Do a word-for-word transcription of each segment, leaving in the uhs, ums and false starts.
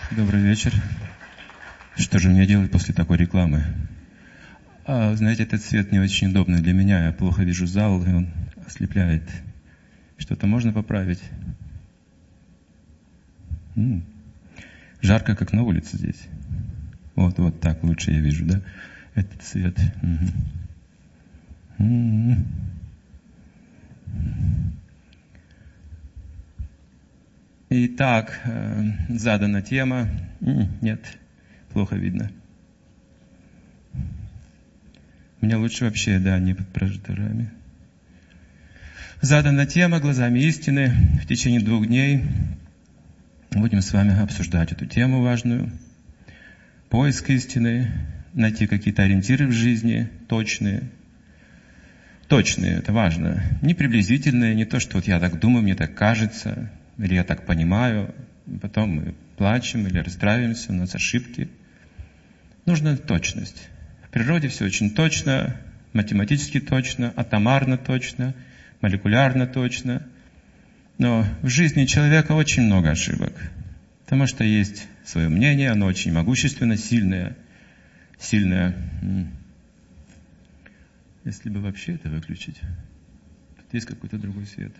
Добрый вечер. Что же мне делать после такой рекламы? А, знаете, этот свет не очень удобный для меня. Я плохо вижу зал, и он ослепляет. Что-то можно поправить? М-м. Жарко, как на улице здесь. Вот, вот так лучше я вижу, да? Этот свет. Угу. М-м. Итак, задана тема. Нет, плохо видно. Мне лучше вообще, да, не под прожекторами. Задана тема «Глазами истины». В течение двух дней будем с вами обсуждать эту тему важную. Поиск истины, найти какие-то ориентиры в жизни, точные. Точные, это важно. Не приблизительные, не то, что вот я так думаю, мне так кажется, или я так понимаю, потом мы плачем или расстраиваемся, у нас ошибки. Нужна точность. В природе все очень точно, математически точно, атомарно точно, молекулярно точно. Но в жизни человека очень много ошибок, потому что есть свое мнение, оно очень могущественно, сильное, сильное. Если бы вообще это выключить, тут есть какой-то другой свет.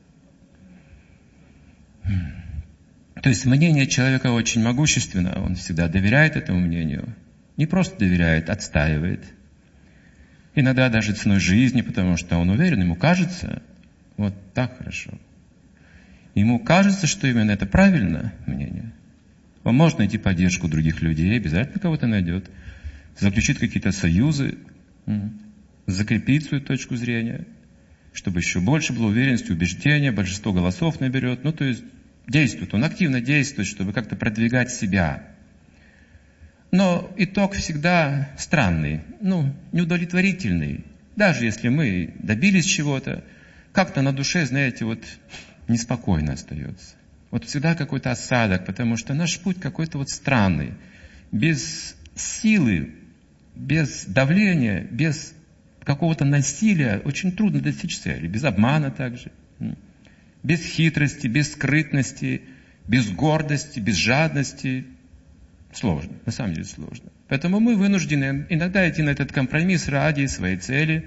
То есть мнение человека очень могущественно, он всегда доверяет этому мнению. Не просто доверяет, отстаивает. Иногда даже ценой жизни, потому что он уверен, ему кажется, вот так хорошо. Ему кажется, что именно это правильное мнение. Он может найти поддержку других людей, обязательно кого-то найдет, заключит какие-то союзы, закрепить свою точку зрения, чтобы еще больше было уверенности, убеждения, большинство голосов наберет. Ну, то есть действует, он активно действует, чтобы как-то продвигать себя. Но итог всегда странный, ну, неудовлетворительный. Даже если мы добились чего-то, как-то на душе, знаете, вот неспокойно остается. Вот всегда какой-то осадок, потому что наш путь какой-то вот странный. Без силы, без давления, без какого-то насилия очень трудно достичь цели. Без обмана также. Без хитрости, без скрытности, без гордости, без жадности. Сложно, на самом деле сложно. Поэтому мы вынуждены иногда идти на этот компромисс ради своей цели.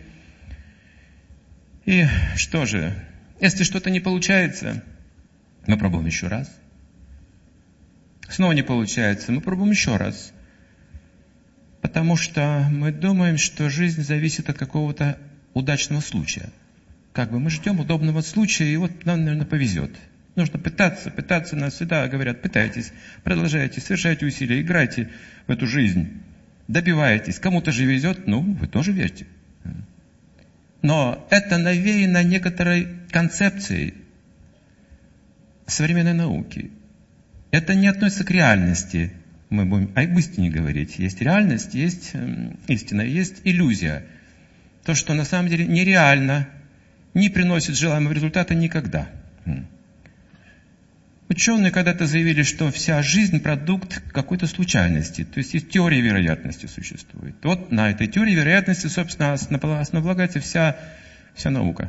И что же, если что-то не получается, мы пробуем еще раз. Снова не получается, мы пробуем еще раз. Потому что мы думаем, что жизнь зависит от какого-то удачного случая. Как бы мы ждем удобного случая, и вот нам, наверное, повезет. Нужно пытаться, пытаться, нас всегда говорят, пытайтесь, продолжайте, совершайте усилия, играйте в эту жизнь, добивайтесь. Кому-то же везет, ну, вы тоже верьте. Но это навеяно некоторой концепцией современной науки. Это не относится к реальности. Мы будем об истине говорить. Есть реальность, есть истина, есть иллюзия. То, что на самом деле нереально, не приносит желаемого результата никогда. Ученые когда-то заявили, что вся жизнь – продукт какой-то случайности. То есть, есть теория вероятности существует. Вот на этой теории вероятности, собственно, основополагается вся, вся наука.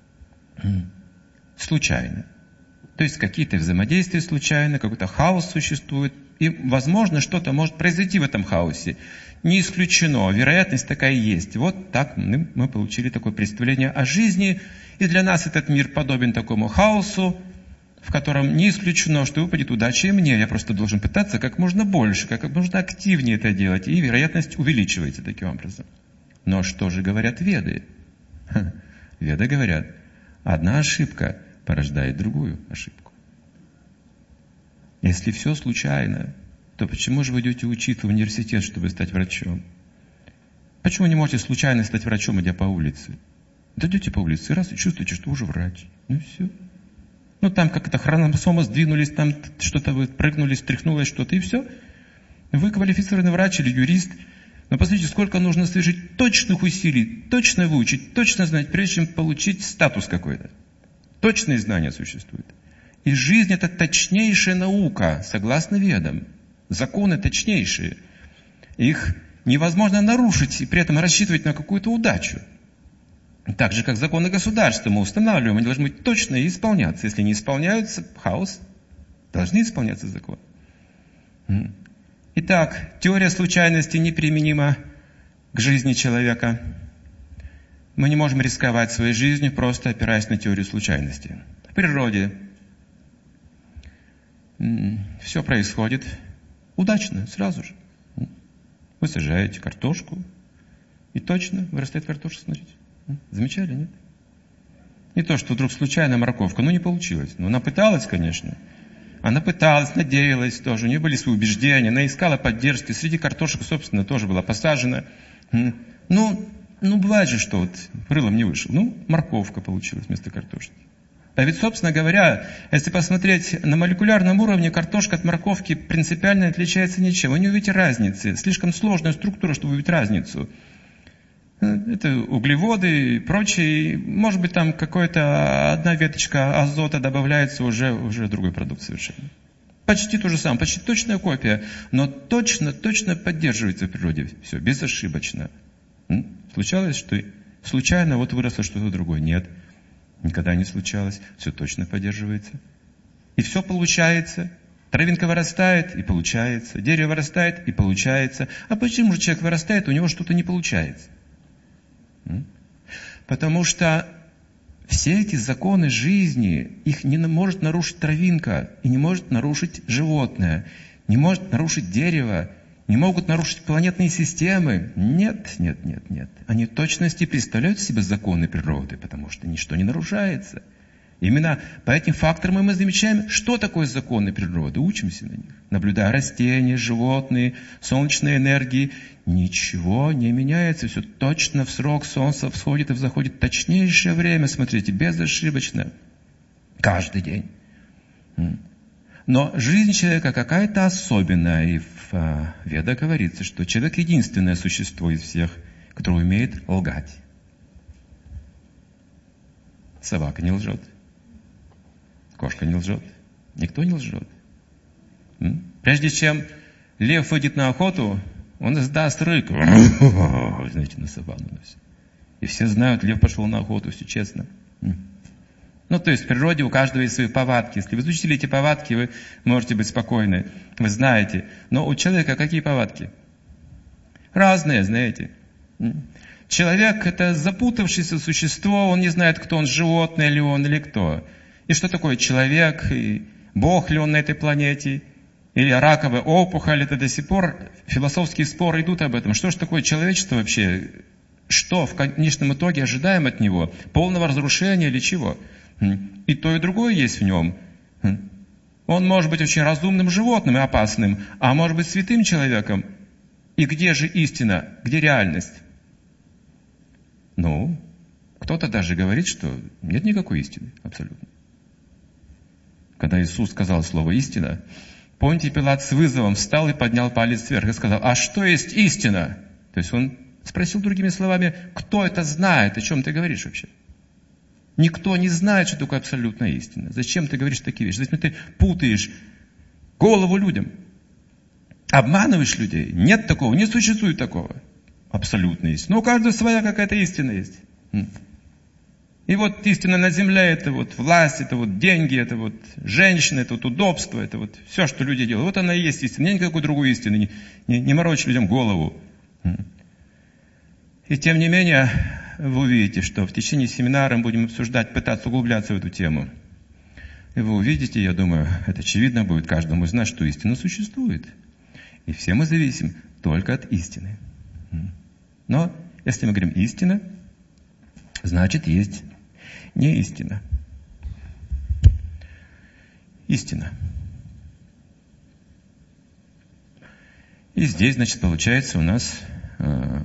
Случайно. То есть, какие-то взаимодействия случайно, какой-то хаос существует. И, возможно, что-то может произойти в этом хаосе. Не исключено. Вероятность такая есть. Вот так мы, мы получили такое представление о жизни. И для нас этот мир подобен такому хаосу, в котором не исключено, что выпадет удача и мне. Я просто должен пытаться как можно больше, как можно активнее это делать. И вероятность увеличивается таким образом. Но что же говорят веды? Ха, веды говорят, одна ошибка порождает другую ошибку. Если все случайно, то почему же вы идете учиться в университет, чтобы стать врачом? Почему не можете случайно стать врачом, идя по улице? Да идете по улице, и раз и чувствуете, что уже врач. Ну и все. Ну, там как-то хромосомы сдвинулись, там что-то вы прыгнули, стряхнулось что-то, и все. Вы квалифицированный врач или юрист. Но посмотрите, сколько нужно совершить точных усилий, точно выучить, точно знать, прежде чем получить статус какой-то. Точные знания существуют. И жизнь – это точнейшая наука, согласно ведам. Законы точнейшие. Их невозможно нарушить и при этом рассчитывать на какую-то удачу. Так же, как законы государства мы устанавливаем, они должны быть точно и исполняться. Если не исполняются, хаос, должны исполняться законы. Итак, теория случайности неприменима к жизни человека. Мы не можем рисковать своей жизнью, просто опираясь на теорию случайности. В природе все происходит удачно, сразу же. Вы сажаете картошку, и точно вырастает картошка, смотрите. Замечали, нет? Не то, что вдруг случайно морковка, ну не получилось. Но она пыталась, конечно. Она пыталась, надеялась тоже. У нее были свои убеждения, она искала поддержки. Среди картошек, собственно, тоже была посажена. Ну, ну бывает же, что вот рылом не вышел. Ну, морковка получилась вместо картошки. А ведь, собственно говоря, если посмотреть на молекулярном уровне, картошка от морковки принципиально отличается ничем. Вы не увидите разницы. Слишком сложная структура, чтобы увидеть разницу. Это углеводы и прочее. Может быть, там какая-то одна веточка азота добавляется, уже, уже другой продукт совершенно. Почти то же самое, почти точная копия, но точно, точно поддерживается в природе все, безошибочно. Случалось, что случайно вот выросло что-то другое? Нет, никогда не случалось. Все точно поддерживается. И все получается. Травинка вырастает и получается. Дерево вырастает и получается. А почему же человек вырастает, у него что-то не получается? Потому что все эти законы жизни, их не может нарушить травинка, и не может нарушить животное, не может нарушить дерево, не могут нарушить планетные системы. Нет, нет, нет, нет. Они в точности представляют себе законы природы, потому что ничто не нарушается. Именно по этим факторам мы замечаем, что такое законы природы, учимся на них. Наблюдая растения, животные, солнечные энергии, ничего не меняется, все точно в срок, солнце всходит и взаходит в точнейшее время, смотрите, безошибочно, каждый день. Но жизнь человека какая-то особенная, и в Ведах говорится, что человек единственное существо из всех, которое умеет лгать. Собака не лжет. Кошка не лжет. Никто не лжет. Прежде чем лев выйдет на охоту, он издаст рык. Знаете, на саванну. И все знают, лев пошел на охоту, все честно. Ну, то есть в природе у каждого есть свои повадки. Если вы изучили эти повадки, вы можете быть спокойны. Вы знаете. Но у человека какие повадки? Разные, знаете. Человек — это запутавшееся существо, он не знает, кто он, животное ли он или кто. И что такое человек, и Бог ли он на этой планете, или раковая опухоль, это до сих пор философские споры идут об этом. Что же такое человечество вообще? Что в конечном итоге ожидаем от него? Полного разрушения или чего? И то, и другое есть в нем. Он может быть очень разумным животным и опасным, а может быть святым человеком. И где же истина? Где реальность? Ну, кто-то даже говорит, что нет никакой истины, абсолютно. Когда Иисус сказал слово «истина», Понтий Пилат с вызовом встал и поднял палец вверх и сказал: «А что есть истина?» То есть он спросил другими словами: кто это знает, о чем ты говоришь вообще? Никто не знает, что такое абсолютная истина. Зачем ты говоришь такие вещи? Зачем ты путаешь голову людям? Обманываешь людей? Нет такого, не существует такого. Абсолютная истина. Но у каждого своя какая-то истина есть. И вот истина на земле — это вот власть, это вот деньги, это вот женщины, это вот удобство, это вот все, что люди делают. Вот она и есть истина. Нет никакой другой истины. Не, не, не морочь людям голову. И тем не менее, вы увидите, что в течение семинара мы будем обсуждать, пытаться углубляться в эту тему. И вы увидите, я думаю, это очевидно будет каждому из нас, что истина существует. И все мы зависим только от истины. Но если мы говорим «истина», значит, есть не истина. Истина. И здесь, значит, получается у нас э,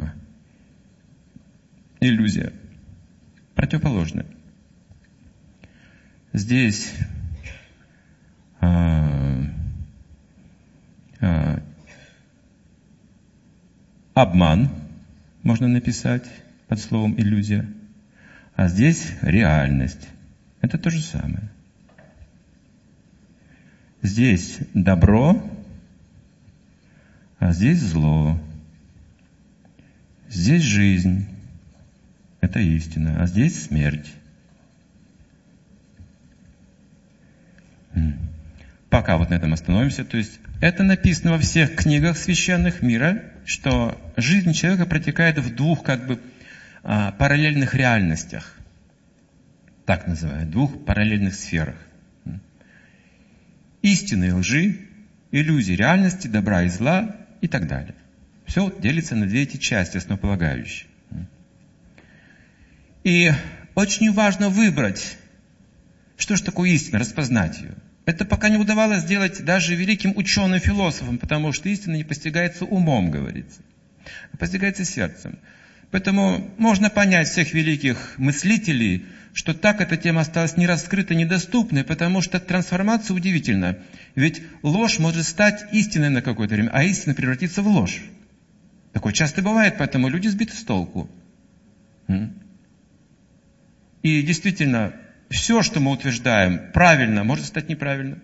иллюзия. Противоположная. Здесь э, э, обман можно написать под словом иллюзия. А здесь реальность. Это то же самое. Здесь добро, а здесь зло. Здесь жизнь. Это истина. А здесь смерть. пока вот на этом остановимся. То есть это написано во всех книгах священных мира, что жизнь человека протекает в двух как бы параллельных реальностях. Так называют, двух параллельных сферах. Истины и лжи, иллюзии реальности, добра и зла и так далее. Все делится на две эти части, основополагающие. И очень важно выбрать, что же такое истина, распознать ее. Это пока не удавалось сделать даже великим ученым-философам, потому что истина не постигается умом, говорится, а постигается сердцем. Поэтому можно понять всех великих мыслителей, что так эта тема осталась не раскрыта, недоступной, потому что трансформация удивительна. Ведь ложь может стать истиной на какое-то время, а истина превратится в ложь. Такое часто бывает, поэтому люди сбиты с толку. И действительно, все, что мы утверждаем правильно, может стать неправильно.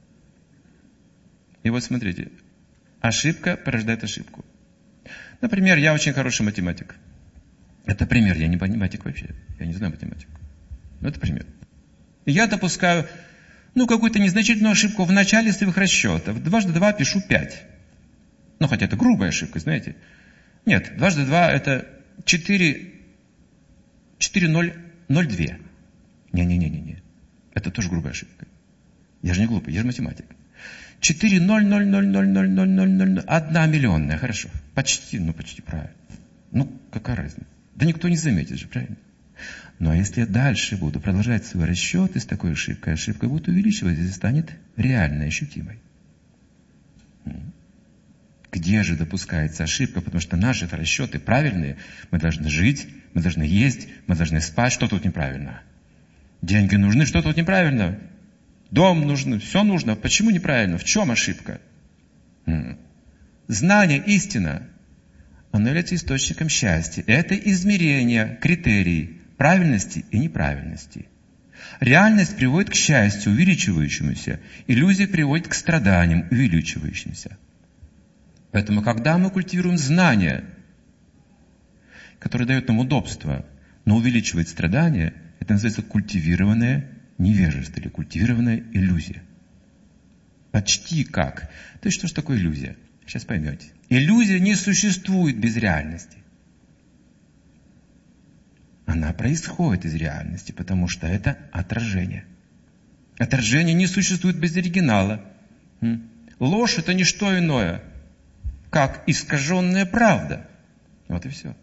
И вот смотрите, ошибка порождает ошибку. Например, я очень хороший математик. Это пример, я не математик вообще, я не знаю математику. Но это пример. И я допускаю, ну, какую-то незначительную ошибку в начале своих расчетов. Дважды два пишу пять. Ну, хотя это грубая ошибка, знаете. Нет, дважды два это четыре, четыре ноль ноль два. Не-не-не-не-не. Это тоже грубая ошибка. Я же не глупый, я же математик. четыре ноль ноль ноль ноль ноль ноль ноль ноль одна миллионная, хорошо. Почти, ну почти правильно. Ну, какая разница? Да никто не заметит же, правильно? Ну, а если я дальше буду продолжать свои расчеты с такой ошибкой, ошибка будет увеличиваться и станет реально ощутимой. Где же допускается ошибка? Потому что наши расчеты правильные. Мы должны жить, мы должны есть, мы должны спать. Что тут неправильно? Деньги нужны, что тут неправильно? Дом нужен, все нужно. Почему неправильно? В чем ошибка? Знание, истина, оно является источником счастья. Это измерение, критерий правильности и неправильности. Реальность приводит к счастью, увеличивающемуся. Иллюзия приводит к страданиям, увеличивающимся. Поэтому, когда мы культивируем знания, которые дают нам удобство, но увеличивает страдания, это называется культивированное невежество или культивированная иллюзия. Почти как. То есть, что же такое иллюзия? Сейчас поймете. Иллюзия не существует без реальности. Она происходит из реальности, потому что это отражение. Отражение не существует без оригинала. Ложь – это не что иное, как искаженная правда. Вот и все.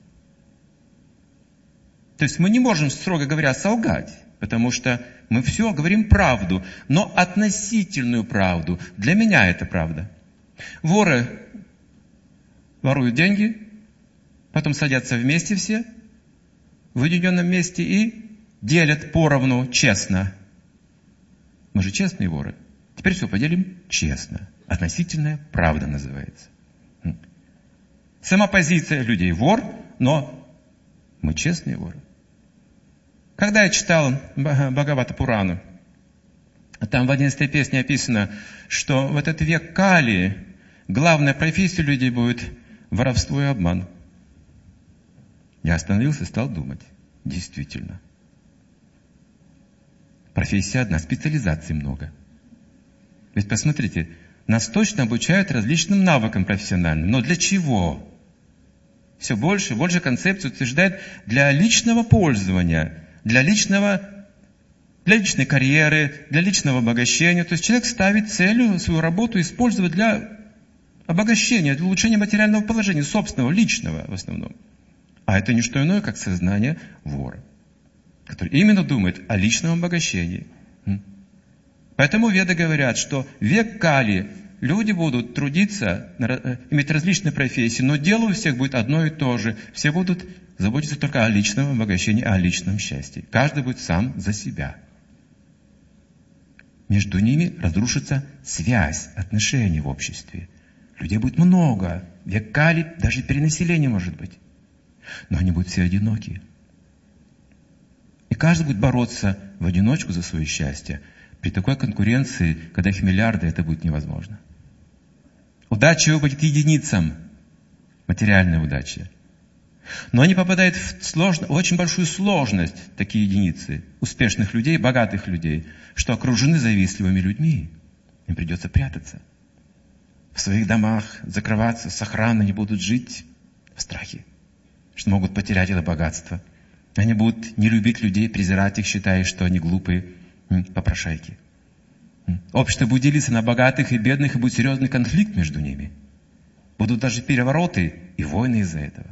То есть мы не можем, строго говоря, солгать, потому что мы все говорим правду, но относительную правду. Для меня это правда. Воры воруют деньги, потом садятся вместе все, в уединенном месте и делят поровну честно. Мы же честные воры. Теперь все поделим честно. Относительная правда называется. Сама позиция людей вор, но мы честные воры. Когда я читал Бхагавата Пурану, там в одиннадцатой песне описано, что в этот век Кали главная профессия людей будет воровство и обман. Я остановился и стал думать. Действительно. Профессия одна, специализаций много. То есть, посмотрите, нас точно обучают различным навыкам профессиональным. Но для чего? Все больше и больше концепций утверждает для личного пользования, для личного, для личной карьеры, для личного обогащения. То есть человек ставит целью свою работу использовать для обогащения, для улучшения материального положения, собственного, личного в основном. А это не что иное, как сознание вора, который именно думает о личном обогащении. Поэтому веды говорят, что век Кали люди будут трудиться, иметь различные профессии, но дело у всех будет одно и то же. Все будут заботиться только о личном обогащении, о личном счастье. Каждый будет сам за себя. Между ними разрушится связь, отношения в обществе. Людей будет много. Век Кали, даже перенаселение может быть. Но они будут все одинокие. И каждый будет бороться в одиночку за свое счастье. При такой конкуренции, когда их миллиарды, это будет невозможно. Удача будет единицам. Материальная удача. Но они попадают в сложно, очень большую сложность, такие единицы, успешных людей, богатых людей, что окружены завистливыми людьми. Им придется прятаться. В своих домах закрываться, с охраной, они будут жить в страхе, что могут потерять это богатство. Они будут не любить людей, презирать их, считая, что они глупые попрошайки. Общество будет делиться на богатых и бедных, и будет серьезный конфликт между ними. Будут даже перевороты и войны из-за этого.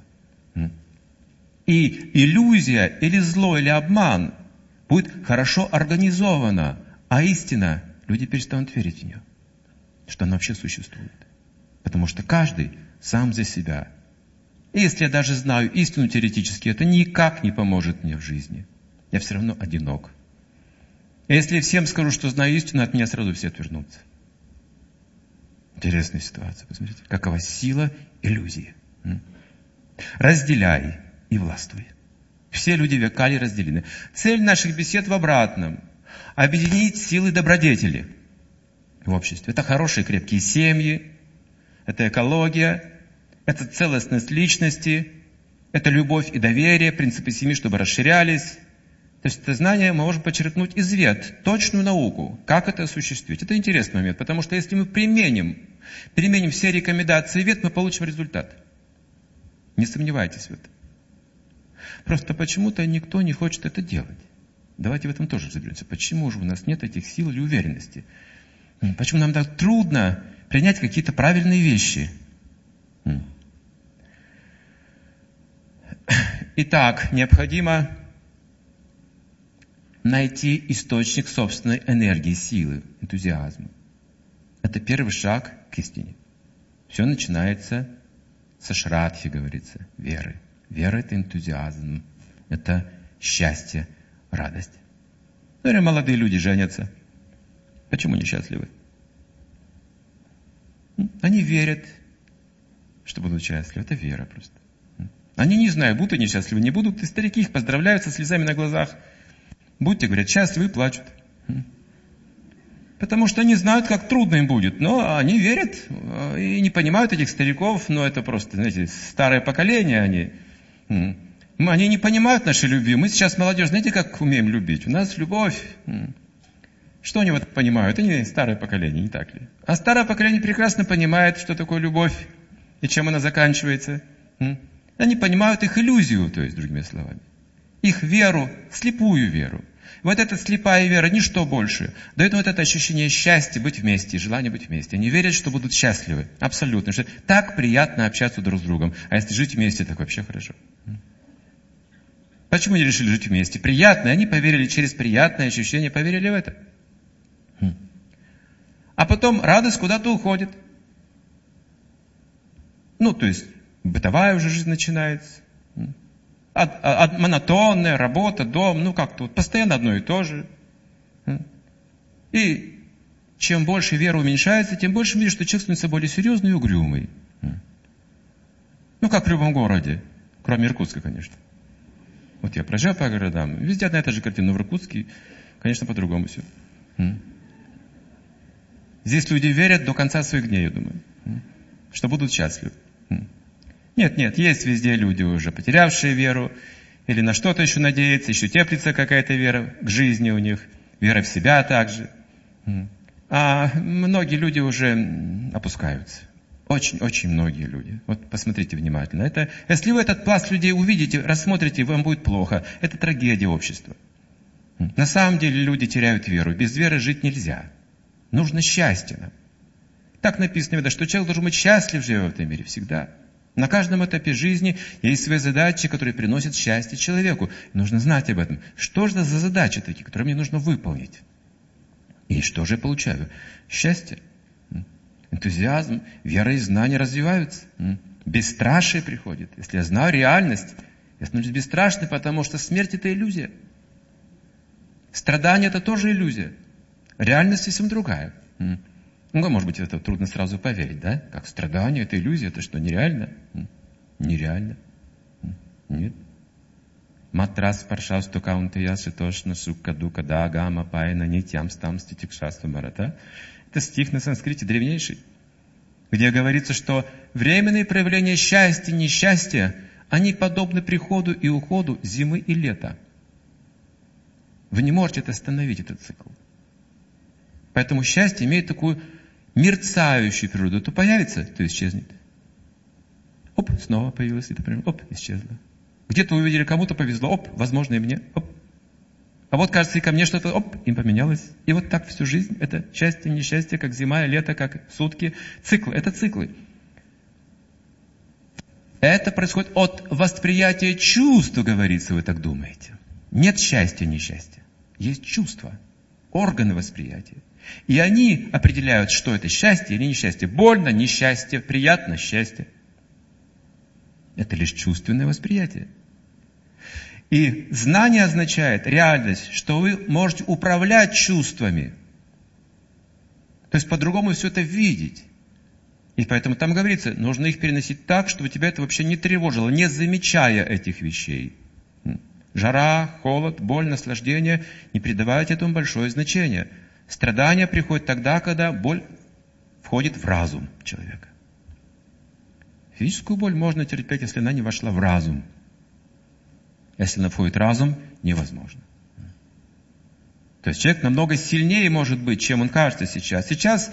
И иллюзия, или зло, или обман будет хорошо организована, а истина, люди перестанут верить в нее, что она вообще существует. Потому что каждый сам за себя. И если я даже знаю истину теоретически, это никак не поможет мне в жизни. Я все равно одинок. И если я всем скажу, что знаю истину, от меня сразу все отвернутся. Интересная ситуация. Посмотрите, какова сила иллюзии. Разделяй и властвуй. Все люди векали разделены. Цель наших бесед в обратном. Объединить силы добродетели в обществе. Это хорошие крепкие семьи, это экология, это целостность личности, это любовь и доверие, принципы семьи, чтобы расширялись. То есть это знание мы можем подчеркнуть из вед, точную науку, как это осуществить. Это интересный момент, потому что если мы применим, применим все рекомендации вед, мы получим результат. Не сомневайтесь в этом. Просто почему-то никто не хочет это делать. Давайте в этом тоже разберемся. Почему же у нас нет этих сил или уверенности? Почему нам так трудно принять какие-то правильные вещи? Итак, необходимо найти источник собственной энергии, силы, энтузиазма. Это первый шаг к истине. Все начинается со шрадхи, говорится, веры. Вера – это энтузиазм, это счастье, радость. Наверное, молодые люди женятся. Почему несчастливы? Они верят, что будут счастливы. Это вера просто. Они не знают, будут они счастливы, не будут. И старики их поздравляют со слезами на глазах. Будьте, говорят, счастливы, и плачут. Потому что они знают, как трудно им будет. Но они верят и не понимают этих стариков. Но это просто, знаете, старое поколение. Они, они не понимают нашей любви. Мы сейчас, молодежь, знаете, как умеем любить? У нас любовь. Что они вот понимают? Они старое поколение, не так ли? А старое поколение прекрасно понимает, что такое любовь и чем она заканчивается. Они понимают их иллюзию, то есть, другими словами. Их веру, слепую веру. Вот эта слепая вера, ничто больше, дает вот это ощущение счастья, быть вместе, желание быть вместе. Они верят, что будут счастливы. Абсолютно. Что так приятно общаться друг с другом. А если жить вместе, так вообще хорошо. Почему они решили жить вместе? Приятно. Они поверили через приятное ощущение, поверили в это. А потом радость куда-то уходит. Ну, то есть, бытовая уже жизнь начинается. От, от, монотонная работа, дом, ну как тут, постоянно одно и то же. И чем больше вера уменьшается, тем больше видишь, что человек становится более серьезный и угрюмый. Ну, как в любом городе, кроме Иркутска, конечно. Вот я проезжаю по городам, везде одна и та же картина, но в Иркутске, конечно, по-другому все. Здесь люди верят до конца своих дней, я думаю, что будут счастливы. Нет, нет, есть везде люди уже потерявшие веру, или на что-то еще надеются, еще теплится какая-то вера к жизни у них, вера в себя также. А многие люди уже опускаются. Очень-очень многие люди. Вот посмотрите внимательно. Это, если вы этот пласт людей увидите, рассмотрите, вам будет плохо. Это трагедия общества. На самом деле люди теряют веру. Без веры жить нельзя. Нужно счастье нам. Так написано, что человек должен быть счастлив, живя в этом мире, всегда. На каждом этапе жизни есть свои задачи, которые приносят счастье человеку. И нужно знать об этом. Что же за задачи такие, которые мне нужно выполнить? И что же я получаю? Счастье, энтузиазм, вера и знания развиваются. Бесстрашие приходит. Если я знаю реальность, я становлюсь бесстрашным, потому что смерть – это иллюзия. Страдание – это тоже иллюзия. Реальность совсем другая. Ну, может быть, это трудно сразу поверить, да? Как страдание, это иллюзия, это что, нереально? Нереально. Нет. Матрас паршасту каунтаясы тошна сукка дука да гама пайна нитям стам ститикшасту барата. Это стих на санскрите древнейший, где говорится, что временные проявления счастья и несчастья, они подобны приходу и уходу зимы и лета. Вы не можете это остановить, этот цикл. Поэтому счастье имеет такую мерцающую природу. То появится, то исчезнет. Оп, снова появилось, и, например, оп, исчезло. Где-то увидели, кому-то повезло, оп, возможно, и мне, оп. А вот, кажется, и ко мне что-то, оп, им поменялось. И вот так всю жизнь. Это счастье, несчастье, как зима и лето, как сутки. Циклы, это циклы. Это происходит от восприятия чувств, говорится, вы так думаете. Нет счастья, несчастья. Есть чувства, органы восприятия. И они определяют, что это счастье или несчастье. Больно, несчастье, приятно, счастье. Это лишь чувственное восприятие. И знание означает реальность, что вы можете управлять чувствами. То есть по-другому все это видеть. И поэтому там говорится, нужно их переносить так, чтобы тебя это вообще не тревожило, не замечая этих вещей. Жара, холод, боль, наслаждение, не придавайте этому большое значение. Страдания приходят тогда, когда боль входит в разум человека. Физическую боль можно терпеть, если она не вошла в разум. Если она входит в разум, невозможно. То есть человек намного сильнее может быть, чем он кажется сейчас. Сейчас,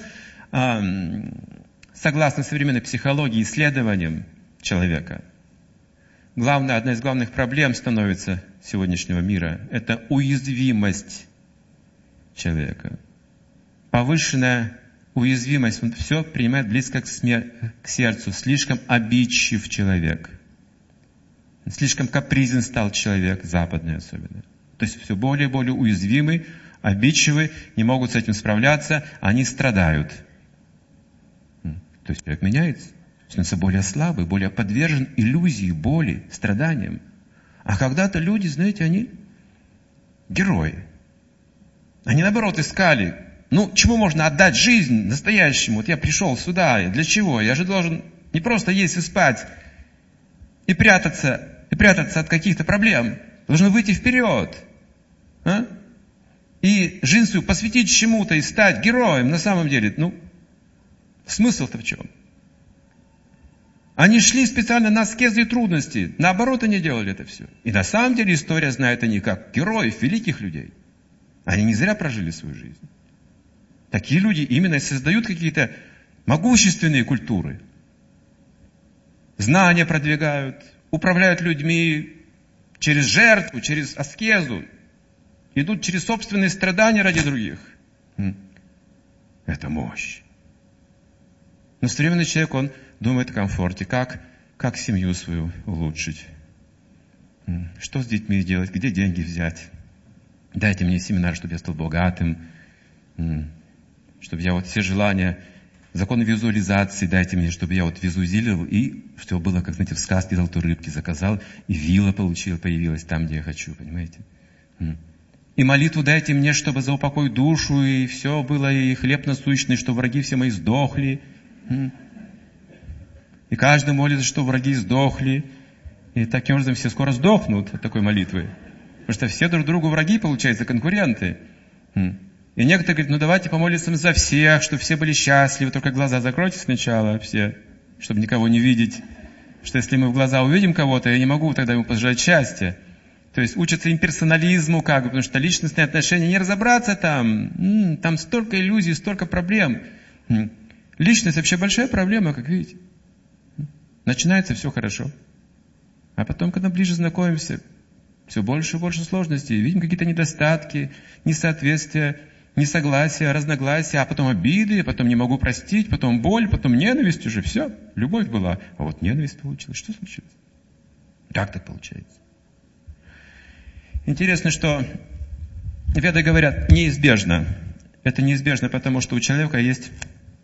согласно современной психологии, исследованиям человека, главная, одна из главных проблем становится сегодняшнего мира – это уязвимость человека. Повышенная уязвимость, он все принимает близко к, смер... к сердцу. Слишком обидчив человек. Слишком капризен стал человек, западный особенно. То есть все более и более уязвимый, обидчивый, не могут с этим справляться, они страдают. То есть человек меняется, становится более слабый, более подвержен иллюзии, боли, страданиям. А когда-то люди, знаете, они герои. Они наоборот искали, ну, чему можно отдать жизнь настоящему? Вот я пришел сюда, для чего? Я же должен не просто есть и спать, и прятаться, и прятаться от каких-то проблем. Должен выйти вперед. А? И жизнь свою посвятить чему-то и стать героем на самом деле. Ну, смысл-то в чем? Они шли специально на аскезы и трудности. Наоборот, они делали это все. И на самом деле история знает они как героев, великих людей. Они не зря прожили свою жизнь. Такие люди именно создают какие-то могущественные культуры. Знания продвигают, управляют людьми через жертву, через аскезу. Идут через собственные страдания ради других. Это мощь. Но современный человек, он думает о комфорте. Как, как семью свою улучшить? Что с детьми делать? Где деньги взять? Дайте мне семинар, чтобы я стал богатым. Чтобы я вот все желания, законы визуализации дайте мне, чтобы я вот визуализировал. И все было, как, знаете, в сказке «Золотой рыбки» заказал. И вилла получила, появилась там, где я хочу. Понимаете? И молитву дайте мне, чтобы за упокой душу, и все было, и хлеб насущный, что враги все мои сдохли. И каждый молится, что враги сдохли. И таким образом все скоро сдохнут от такой молитвы. Потому что все друг другу враги, получается, конкуренты. И некоторые говорят, ну давайте помолимся за всех, чтобы все были счастливы, только глаза закройте сначала все, чтобы никого не видеть. Что если мы в глаза увидим кого-то, я не могу тогда ему пожелать счастья. То есть учатся имперсонализму, как бы, потому что личностные отношения, не разобраться там, м-м, там столько иллюзий, столько проблем. Личность вообще большая проблема, как видите. Начинается все хорошо. А потом, когда ближе знакомимся, все больше и больше сложностей. Видим какие-то недостатки, несоответствия, несогласия, разногласия, а потом обиды, потом не могу простить, потом боль, потом ненависть уже. Все, любовь была, а вот ненависть получилась. Что случилось? Как так получается? Интересно, что веды говорят, неизбежно. Это неизбежно, потому что у человека есть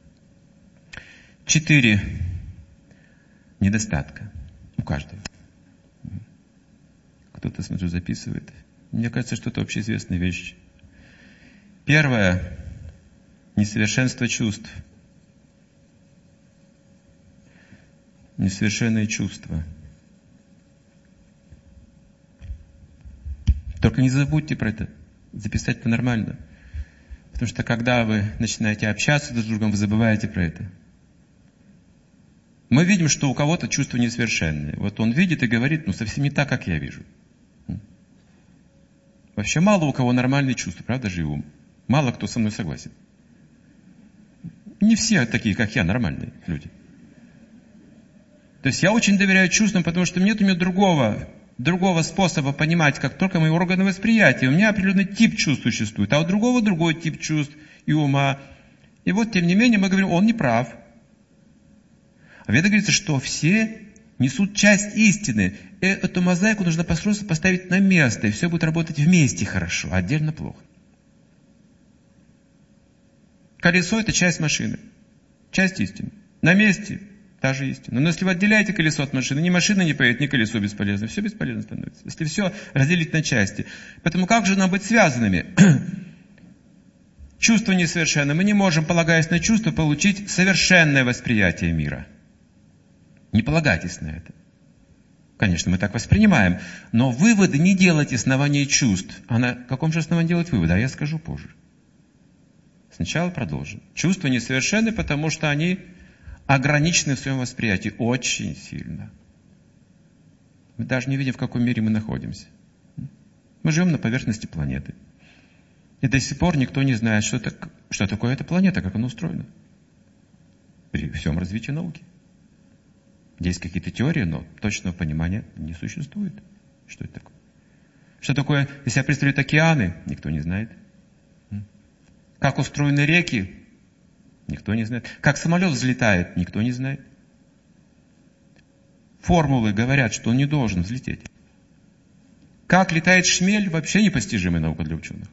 четыре недостатка. У каждого. Кто-то, смотрю, записывает. Мне кажется, что это общеизвестная вещь. Первое – несовершенство чувств. Несовершенные чувства. Только не забудьте про это. Записать это нормально. Потому что когда вы начинаете общаться друг с другом, вы забываете про это. Мы видим, что у кого-то чувства несовершенные. Вот он видит и говорит, ну совсем не так, как я вижу. Вообще мало у кого нормальные чувства, правда же, и ум? Мало кто со мной согласен. Не все такие, как я, нормальные люди. То есть я очень доверяю чувствам, потому что нет у меня другого, другого способа понимать, как только мои органы восприятия. У меня определенный тип чувств существует, а у другого другой тип чувств и ума. И вот, тем не менее, мы говорим, он не прав. А в Ведах говорится, что все несут часть истины. И эту мозаику нужно просто поставить на место, и все будет работать вместе хорошо, а отдельно плохо. Колесо – это часть машины, часть истины. На месте – та же истина. Но если вы отделяете колесо от машины, ни машина не поедет, ни колесо бесполезно. Все бесполезно становится. Если все разделить на части. Поэтому как же нам быть связанными? Чувство несовершенно. Мы не можем, полагаясь на чувство, получить совершенное восприятие мира. Не полагайтесь на это. Конечно, мы так воспринимаем. Но выводы не делайте на основании чувств. А на каком же основании делать выводы? А я скажу позже. Сначала продолжим. Чувства несовершенны, потому что они ограничены в своем восприятии очень сильно. Мы даже не видим, в каком мире мы находимся. Мы живем на поверхности планеты. И до сих пор никто не знает, что, так, что такое эта планета, как она устроена. При всем развитии науки. Есть какие-то теории, но точного понимания не существует. Что это такое? Что такое, из себя представляют океаны, никто не знает. Как устроены реки, никто не знает. Как самолет взлетает, никто не знает. Формулы говорят, что он не должен взлететь. Как летает шмель, вообще непостижимая наука для ученых.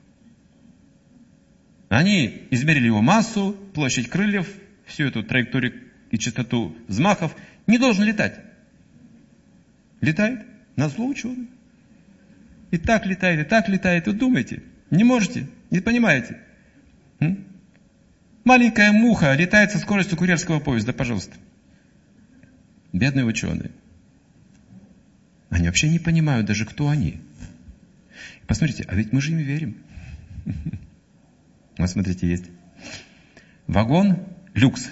Они измерили его массу, площадь крыльев, всю эту траекторию и частоту взмахов. Не должен летать. Летает. Назло ученый. И так летает, и так летает. Вы думаете? Не можете? Не понимаете? М? Маленькая муха летает со скоростью курьерского поезда, пожалуйста. Бедные ученые. Они вообще не понимают даже, кто они. Посмотрите, а ведь мы же им верим. Вот смотрите, есть вагон люкс.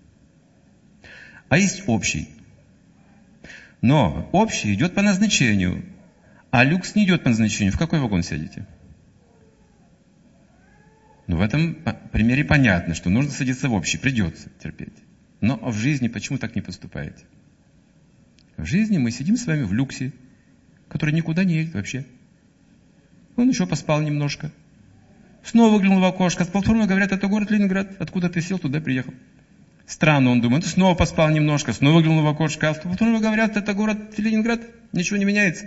А есть общий. Но общий идет по назначению, а люкс не идет по назначению. В какой вагон сядете? Ну, в этом примере понятно, что нужно садиться в общий, придется терпеть. Но в жизни почему так не поступаете? В жизни мы сидим с вами в люксе, который никуда не едет вообще. Он еще поспал немножко. Снова выглянул в окошко. С платформы говорят, это город Ленинград. Откуда ты сел, туда приехал. Странно, он думает. Снова поспал немножко. Снова выглянул в окошко. А с платформы говорят, это город Ленинград. Ничего не меняется.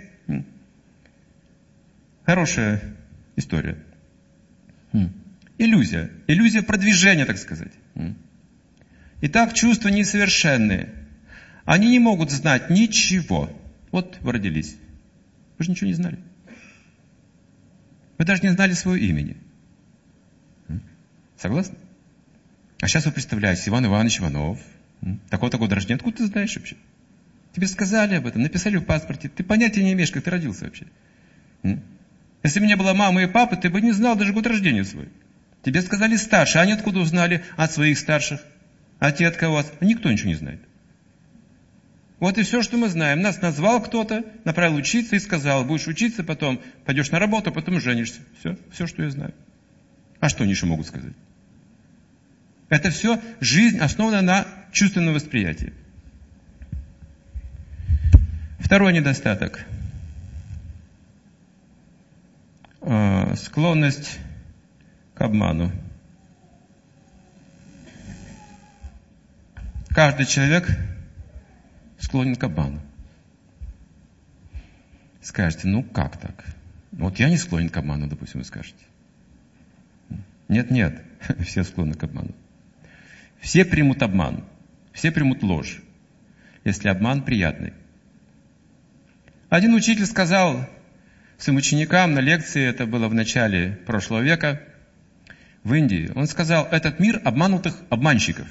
Хорошая история. Иллюзия. Иллюзия продвижения, так сказать. Итак, чувства несовершенные. Они не могут знать ничего. Вот вы родились. Вы же ничего не знали. Вы даже не знали своего имени. Согласны? А сейчас вы представляете, Иван Иванович Иванов, такого-то года рождения. Откуда ты знаешь вообще? Тебе сказали об этом, написали в паспорте. Ты понятия не имеешь, как ты родился вообще. Если бы не было мамы и папы, ты бы не знал даже год рождения свой. Тебе сказали старше, а они откуда узнали от своих старших? А те от кого? А никто ничего не знает. Вот и все, что мы знаем. Нас назвал кто-то, направил учиться и сказал, будешь учиться, потом пойдешь на работу, потом женишься. Все, все, что я знаю. А что они еще могут сказать? Это все жизнь, основана на чувственном восприятии. Второй недостаток. Э, склонность к обману. Каждый человек склонен к обману. Скажете, ну как так? Вот я не склонен к обману, допустим, вы скажете. Нет, нет, все склонны к обману. Все примут обман, все примут ложь, если обман приятный. Один учитель сказал своим ученикам на лекции, это было в начале прошлого века, в Индии, он сказал, этот мир обманутых обманщиков.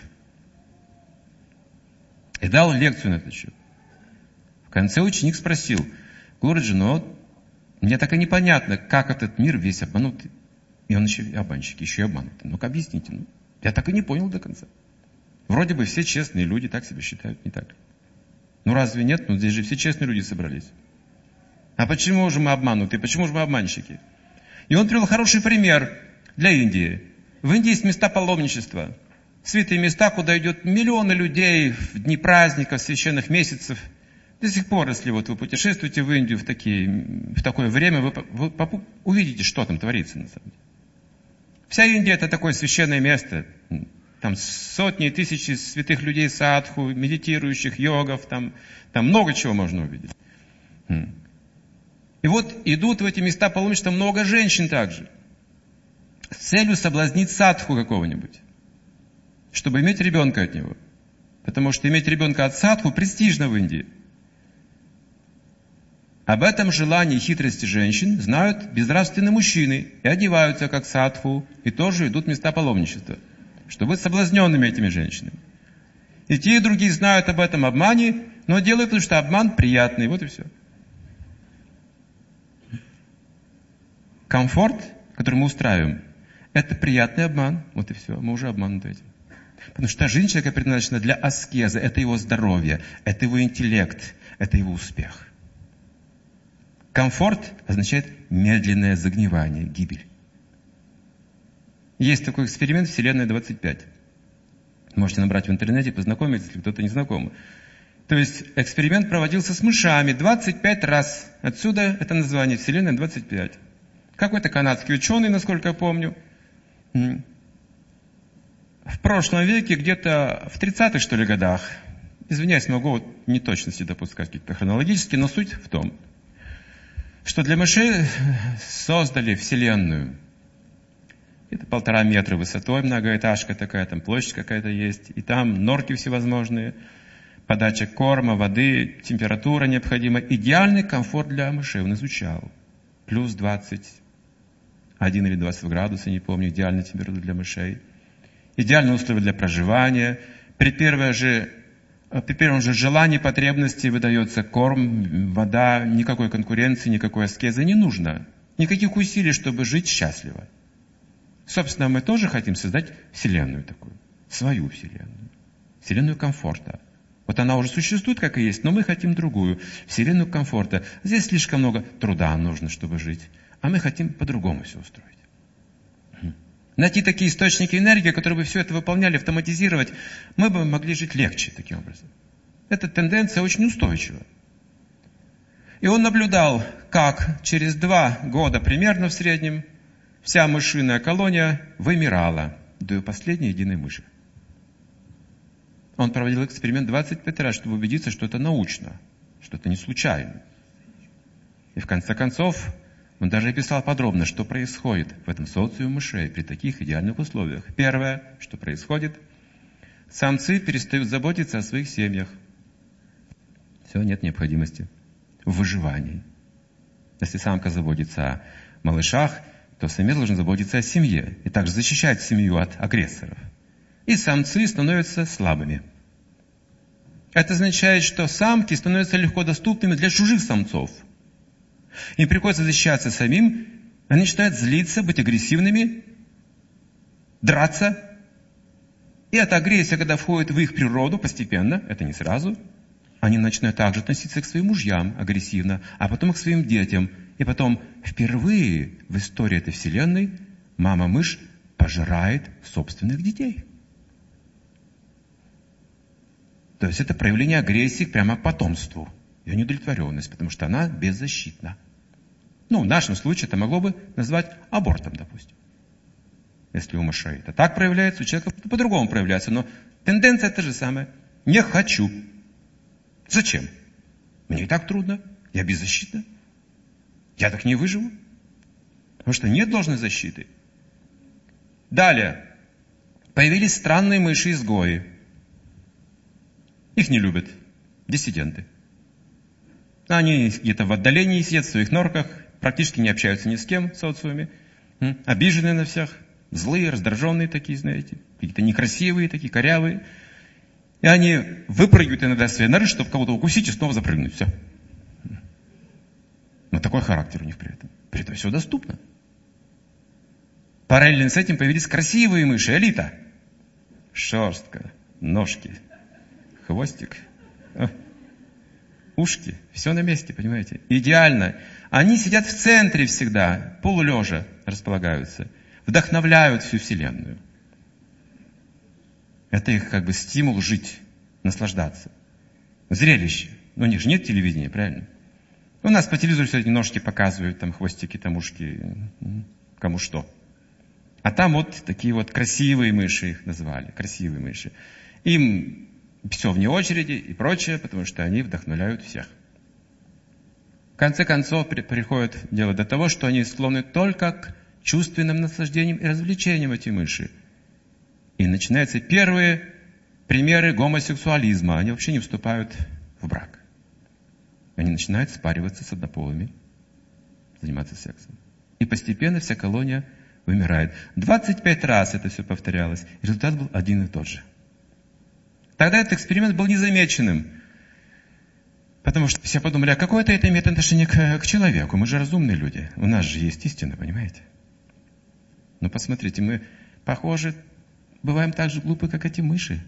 И дал лекцию на этот счет. В конце ученик спросил, Гуруджи, но мне так и непонятно, как этот мир весь обманутый. И он еще и обманщик, еще и обманутый. Ну-ка объясните. Ну, я так и не понял до конца. Вроде бы все честные люди так себя считают, не так ли? Ну разве нет? Ну здесь же все честные люди собрались. А почему же мы обмануты? Почему же мы обманщики? И он привел хороший пример для Индии. В Индии есть места паломничества. Святые места, куда идет миллионы людей в дни праздников, священных месяцев. До сих пор, если вот вы путешествуете в Индию в, такие, в такое время, вы, вы увидите, что там творится на самом деле. Вся Индия — это такое священное место. Там сотни и тысячи святых людей, садху, медитирующих, йогов, там, там много чего можно увидеть. И вот идут в эти места паломничества много женщин также, с целью соблазнить садху какого-нибудь, чтобы иметь ребенка от него. Потому что иметь ребенка от садху престижно в Индии. Об этом желании и хитрости женщин знают безнравственные мужчины и одеваются как садху, и тоже идут в места паломничества, чтобы быть соблазненными этими женщинами. И те, и другие знают об этом обмане, но делают, потому что обман приятный, вот и все. Комфорт, который мы устраиваем, это приятный обман, вот и все, мы уже обмануты этим. Потому что жизнь человека предназначена для аскезы, это его здоровье, это его интеллект, это его успех. Комфорт означает медленное загнивание, гибель. Есть такой эксперимент «Вселенная двадцать пять». Можете набрать в интернете, познакомиться, если кто-то не знаком. То есть эксперимент проводился с мышами двадцать пять раз. Отсюда это название «Вселенная двадцать пять». Какой-то канадский ученый, насколько я помню, в прошлом веке, где-то в тридцатых, что ли, годах, извиняюсь, могу вот неточности допускать какие-то хронологические, но суть в том, что для мышей создали Вселенную. Это полтора метра высотой, многоэтажка такая, там площадь какая-то есть, и там норки всевозможные, подача корма, воды, температура необходима. Идеальный комфорт для мышей он изучал. Плюс двадцать один или двадцать градусов, не помню, идеальная температура для мышей. Идеальные условия для проживания. При, первой же, при первом же желании, потребности выдается корм, вода, никакой конкуренции, никакой аскезы не нужно. Никаких усилий, чтобы жить счастливо. Собственно, мы тоже хотим создать Вселенную такую, свою Вселенную. Вселенную комфорта. Вот она уже существует, как и есть, но мы хотим другую, Вселенную комфорта. Здесь слишком много труда нужно, чтобы жить. А мы хотим по-другому все устроить. Найти такие источники энергии, которые бы все это выполняли, автоматизировать, мы бы могли жить легче таким образом. Эта тенденция очень устойчива. И он наблюдал, как через два года примерно в среднем вся мышиная колония вымирала до последней единой мыши. Он проводил эксперимент двадцать пять раз, чтобы убедиться, что это научно, что это не случайно. И в конце концов, он даже описал подробно, что происходит в этом социуме мышей при таких идеальных условиях. Первое, что происходит, самцы перестают заботиться о своих семьях. Все, нет необходимости в выживании. Если самка заботится о малышах, то самец должен заботиться о семье и также защищать семью от агрессоров. И самцы становятся слабыми. Это означает, что самки становятся легко доступными для чужих самцов. Им приходится защищаться самим, они начинают злиться, быть агрессивными, драться. И эта агрессия, когда входит в их природу постепенно, это не сразу, они начинают также относиться к своим мужьям агрессивно, а потом к своим детям. И потом впервые в истории этой вселенной мама-мышь пожирает собственных детей. То есть это проявление агрессии прямо к потомству. Ее неудовлетворенность, потому что она беззащитна. Ну, в нашем случае это могло бы назвать абортом, допустим. Если у мышей это так проявляется, у человека по-другому проявляется. Но тенденция та же самая. Не хочу. Зачем? Мне и так трудно. Я беззащитна. Я так не выживу. Потому что нет должной защиты. Далее. Появились странные мыши-изгои. Их не любят. Диссиденты. Они где-то в отдалении сидят в своих норках, практически не общаются ни с кем в социуме, обиженные на всех, злые, раздраженные такие, знаете, какие-то некрасивые такие, корявые. И они выпрыгивают иногда с своей норы, чтобы кого-то укусить и снова запрыгнуть. Все. Но такой характер у них при этом. При этом все доступно. Параллельно с этим появились красивые мыши, элита. Шерстка, ножки, хвостик. Ушки, все на месте, понимаете? Идеально. Они сидят в центре всегда, полулежа располагаются, вдохновляют всю Вселенную. Это их как бы стимул жить, наслаждаться. Зрелище. Но у них же нет телевидения, правильно? У нас по телевизору сегодня ножки показывают, там хвостики, там ушки, кому что. А там вот такие вот красивые мыши их назвали, красивые мыши. Им все вне очереди и прочее, потому что они вдохновляют всех. В конце концов, приходит дело до того, что они склонны только к чувственным наслаждениям и развлечениям, эти мыши. И начинаются первые примеры гомосексуализма. Они вообще не вступают в брак. Они начинают спариваться с однополыми, заниматься сексом. И постепенно вся колония вымирает. двадцать пять раз это все повторялось. И результат был один и тот же. Тогда этот эксперимент был незамеченным. Потому что все подумали, а какое-то это имеет отношение к, к человеку. Мы же разумные люди. У нас же есть истина, понимаете? Но посмотрите, мы, похоже, бываем так же глупы, как эти мыши.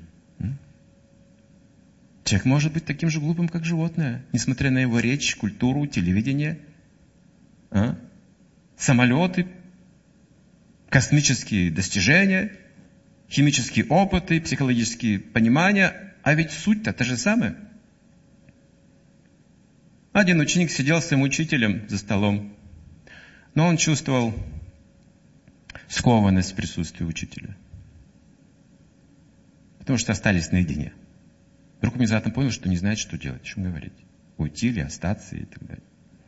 Человек может быть таким же глупым, как животное, несмотря на его речь, культуру, телевидение, а? самолеты, космические достижения, химические опыты, психологические понимания. А ведь суть-то та же самая. Один ученик сидел с своим учителем за столом, но он чувствовал скованность в присутствии учителя, потому что остались наедине. Вдруг внезапно понял, что не знает, что делать, о чем говорить. Уйти или остаться и так далее.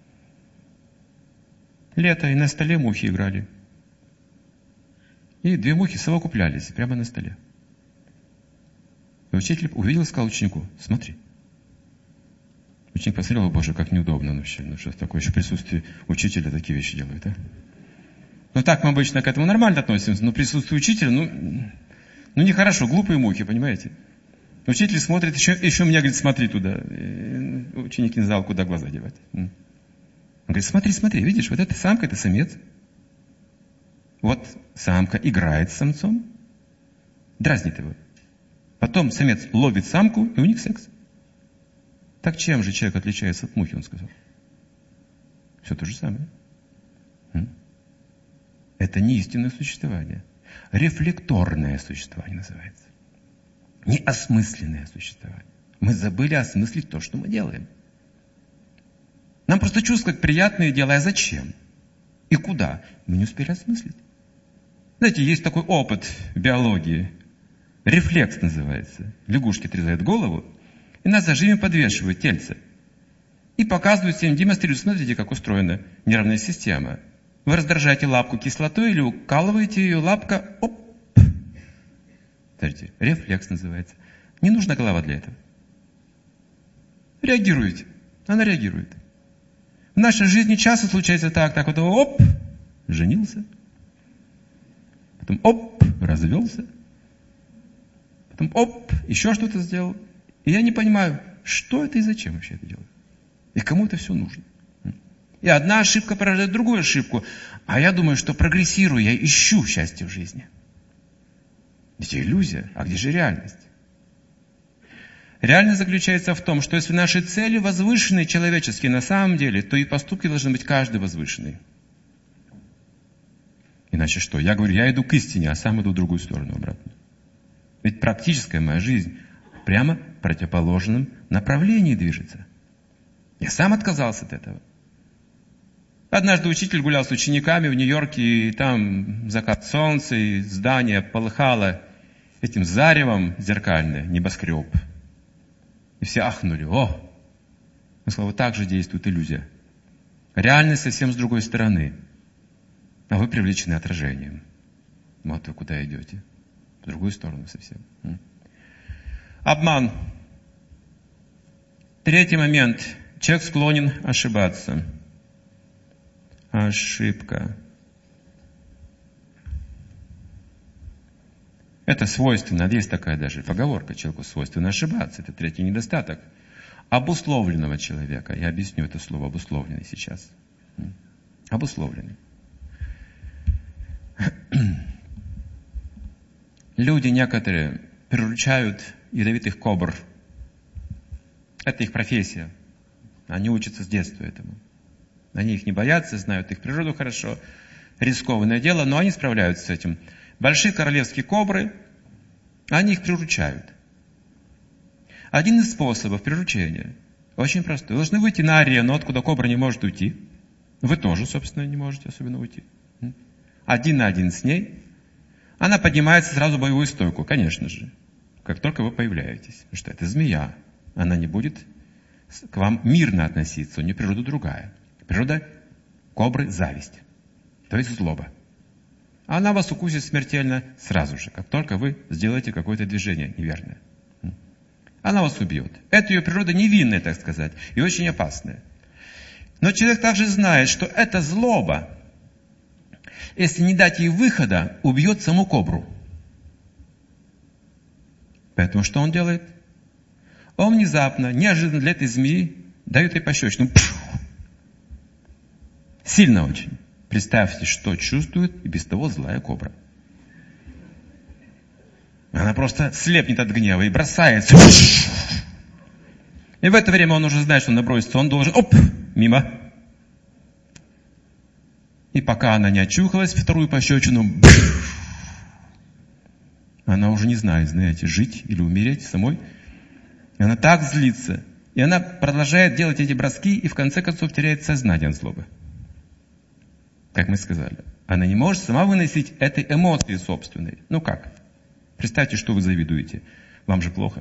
Лето, и на столе мухи играли. И две мухи совокуплялись прямо на столе. И учитель увидел и сказал ученику, смотри. Ученик посмотрел, о боже, как неудобно вообще. Ну что такое, еще в присутствии учителя такие вещи делают, а? Ну так мы обычно к этому нормально относимся, но в присутствии учителя, ну, ну нехорошо, глупые мухи, понимаете? Учитель смотрит, еще, еще меня говорит, смотри туда. И ученик не знал, куда глаза девать. Он говорит, смотри, смотри, видишь, вот эта самка, это самец. Вот самка играет с самцом, дразнит его. Потом самец ловит самку, и у них секс. Так чем же человек отличается от мухи, он сказал. Все то же самое. Это не истинное существование. Рефлекторное существование называется. Неосмысленное существование. Мы забыли осмыслить то, что мы делаем. Нам просто чувствовать приятные дела. А зачем? И куда? Мы не успели осмыслить. Знаете, есть такой опыт в биологии. Рефлекс называется. Лягушки отрезают голову, и на зажиме подвешивают тельце. И показывают всем, демонстрируют. Смотрите, как устроена нервная система. Вы раздражаете лапку кислотой или укалываете ее, лапка, оп. Смотрите, рефлекс называется. Не нужна голова для этого. Реагируете. Она реагирует. В нашей жизни часто случается так, так вот, оп, женился. Потом оп, развелся. Потом оп, еще что-то сделал. И я не понимаю, что это и зачем вообще это делаю. И кому это все нужно. И одна ошибка порождает другую ошибку. А я думаю, что прогрессирую, я ищу счастье в жизни. Это иллюзия. А где же реальность? Реальность заключается в том, что если наши цели возвышенные человеческие на самом деле, то и поступки должны быть каждый возвышенный. Иначе что? Я говорю, я иду к истине, а сам иду в другую сторону обратно. Ведь практическая моя жизнь прямо в противоположном направлении движется. Я сам отказался от этого. Однажды учитель гулял с учениками в Нью-Йорке, и там закат солнца, и здание полыхало этим заревом зеркальное, небоскреб. И все ахнули. О! Он сказал, вот так же действует иллюзия. Реальность совсем с другой стороны. А вы привлечены отражением. Вот вы куда идете. В другую сторону совсем. Обман. Третий момент. Человек склонен ошибаться. Ошибка. Это свойственно. Есть такая даже поговорка. Человеку свойственно ошибаться. Это третий недостаток обусловленного человека. Я объясню это слово обусловленный сейчас. Обусловленный. Люди некоторые приручают ядовитых кобр. Это их профессия. Они учатся с детства этому. Они их не боятся, знают их природу хорошо. Рискованное дело, но они справляются с этим. Большие королевские кобры Они их приручают. Один из способов приручения очень простой. Вы должны выйти на арену, откуда кобра не может уйти. Вы тоже, собственно, не можете особенно уйти. Один на один с ней. Она поднимается сразу в боевую стойку, конечно же, как только вы появляетесь. Потому что это змея. Она не будет к вам мирно относиться. У нее природа другая. Природа кобры – зависть, то есть злоба. Она вас укусит смертельно сразу же, как только вы сделаете какое-то движение неверное. Она вас убьет. Это ее природа невинная, так сказать, и очень опасная. Но человек также знает, что эта злоба, если не дать ей выхода, убьет саму кобру. Поэтому что он делает? Он внезапно, неожиданно для этой змеи дает ей пощечину. Сильно очень. Представьте, что чувствует и без того злая кобра. Она просто слепнет от гнева и бросается. И в это время он уже знает, что он набросится. Он должен, оп, мимо. И пока она не очухалась, вторую пощечину, она уже не знает, знаете, жить или умереть самой. И она так злится. И она продолжает делать эти броски и в конце концов теряет сознание от злобы. Как мы сказали. Она не может сама выносить этой эмоции собственной. Ну как? Представьте, что вы завидуете. Вам же плохо.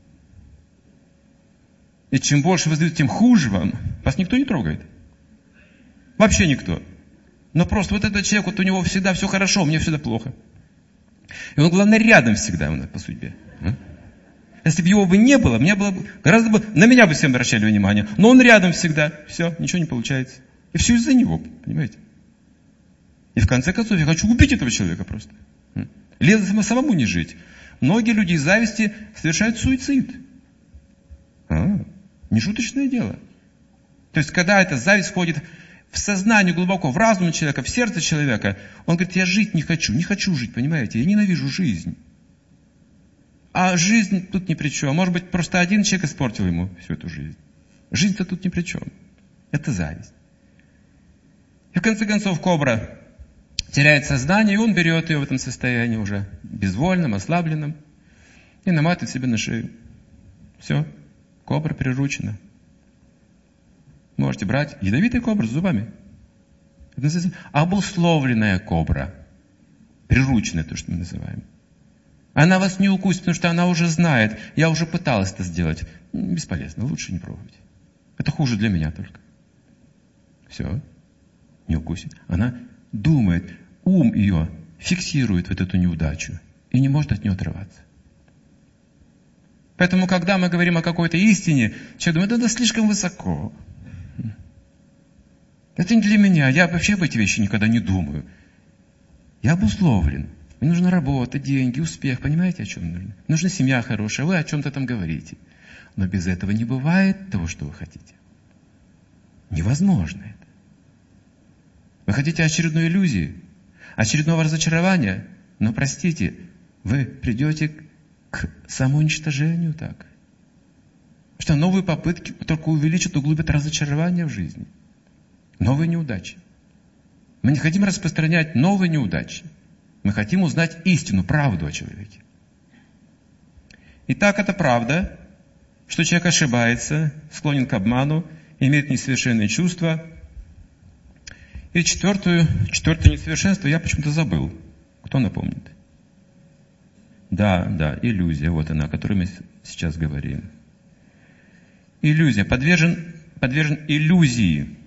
И чем больше вы завидуете, тем хуже вам. Вас никто не трогает. Вообще никто. Но просто вот этот человек, вот у него всегда все хорошо, мне всегда плохо. И он, главное, рядом всегда по судьбе. Если бы его бы не было, мне было бы, гораздо бы, на меня бы всем обращали внимание. Но он рядом всегда. Все, ничего не получается. И все из-за него, понимаете? И в конце концов, я хочу убить этого человека просто. Лезть самому не жить. Многие люди из зависти совершают суицид. А, нешуточное дело. То есть, когда эта зависть входит в сознание глубоко, в разум человека, в сердце человека, он говорит, я жить не хочу, не хочу жить, понимаете? Я ненавижу жизнь. А жизнь тут ни при чем. Может быть, просто один человек испортил ему всю эту жизнь. Жизнь-то тут ни при чем. Это зависть. И в конце концов, кобра теряет сознание, и он берет ее в этом состоянии уже безвольном, ослабленном, и наматывает себе на шею. Все, кобра приручена. Можете брать ядовитый кобра с зубами. Это называется обусловленная кобра. Прирученная, то, что мы называем. Она вас не укусит, потому что она уже знает. Я уже пыталась это сделать. Бесполезно, лучше не пробовать. Это хуже для меня только. Все, не укусит. Она думает, ум ее фиксирует вот эту неудачу и не может от нее отрываться. Поэтому, когда мы говорим о какой-то истине, человек думает, это слишком высоко. Это не для меня. Я вообще об эти вещи никогда не думаю. Я обусловлен. Мне нужна работа, деньги, успех. Понимаете, о чем нужно? Нужна семья хорошая. Вы о чем-то там говорите. Но без этого не бывает того, что вы хотите. Невозможно это. Вы хотите очередной иллюзии, очередного разочарования, но, простите, вы придете к самоуничтожению так. Что новые попытки только увеличат, углубят разочарование в жизни. Новые неудачи. Мы не хотим распространять новые неудачи. Мы хотим узнать истину, правду о человеке. Итак, это правда, что человек ошибается, склонен к обману, имеет несовершенные чувства. И четвертую, четвертое несовершенство я почему-то забыл. Кто напомнит? Да, да, иллюзия, вот она, о которой мы сейчас говорим. Иллюзия, подвержен, подвержен иллюзии.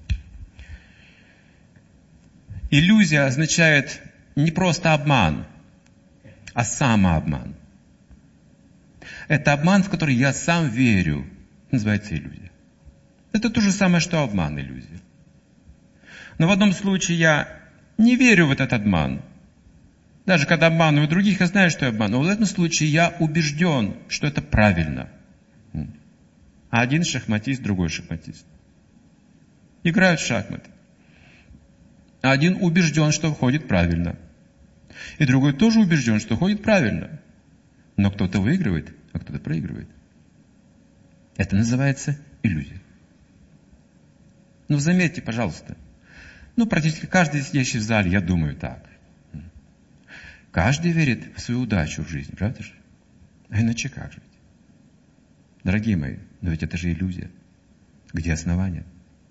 Иллюзия означает не просто обман, а самообман. Это обман, в который я сам верю. Называется иллюзия. Это то же самое, что обман, иллюзия. Но в одном случае я не верю в этот обман. Даже когда обманываю других, я знаю, что я обманываю. Но в этом случае я убежден, что это правильно. А один шахматист, другой шахматист. Играют в шахматы. А один убежден, что ходит правильно. И другой тоже убежден, что ходит правильно. Но кто-то выигрывает, а кто-то проигрывает. Это называется иллюзия. Но заметьте, пожалуйста, ну, практически каждый сидящий в зале, я думаю так. Каждый верит в свою удачу в жизни, правда же? А иначе как жить? Дорогие мои, но ведь это же иллюзия. Где основания?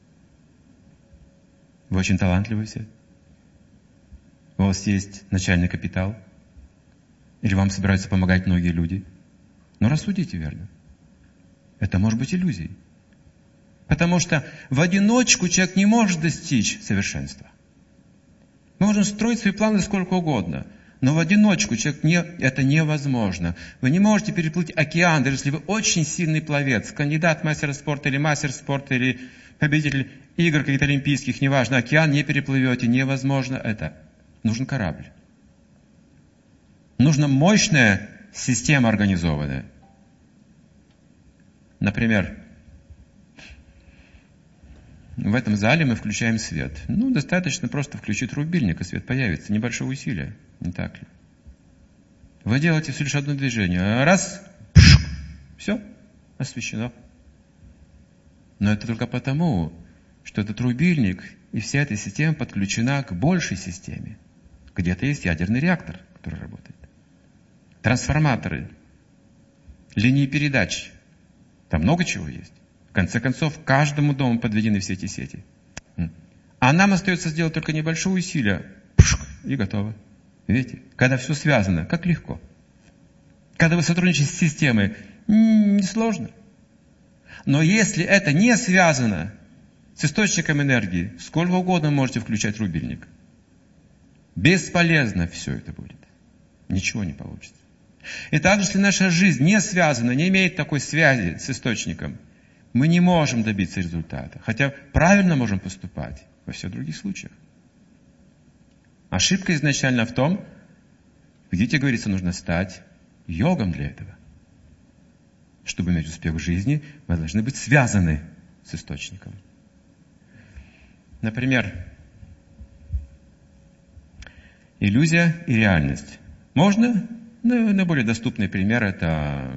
Вы очень талантливы все? У вас есть начальный капитал? Или вам собираются помогать многие люди? Но рассудите верно. Это может быть иллюзией. Потому что в одиночку человек не может достичь совершенства. Мы можем строить свои планы сколько угодно, но в одиночку человек не, это невозможно. Вы не можете переплыть океан, даже если вы очень сильный пловец, кандидат в мастера спорта или мастер спорта, или победитель игр каких-то олимпийских, неважно, океан не переплывете, невозможно это. Нужен корабль. Нужна мощная система организованная. Например, в этом зале мы включаем свет. Ну, достаточно просто включить рубильник, и свет появится. Небольшое усилие, не так ли? Вы делаете всего лишь одно движение. Раз, пшук, все, освещено. Но это только потому, что этот рубильник и вся эта система подключена к большей системе. Где-то есть ядерный реактор, который работает. Трансформаторы, линии передач. Там много чего есть. В конце концов, каждому дому подведены все эти сети. А нам остается сделать только небольшое усилие. Пшук, и готово. Видите? Когда все связано, как легко. Когда вы сотрудничаете с системой, несложно. Но если это не связано с источником энергии, сколько угодно можете включать рубильник. Бесполезно все это будет. Ничего не получится. И также, если наша жизнь не связана, не имеет такой связи с источником, мы не можем добиться результата. Хотя правильно можем поступать во всех других случаях. Ошибка изначально в том, где говорится, нужно стать йогом для этого. Чтобы иметь успех в жизни, мы должны быть связаны с источником. Например, иллюзия и реальность. Можно? Ну, наиболее доступный пример – это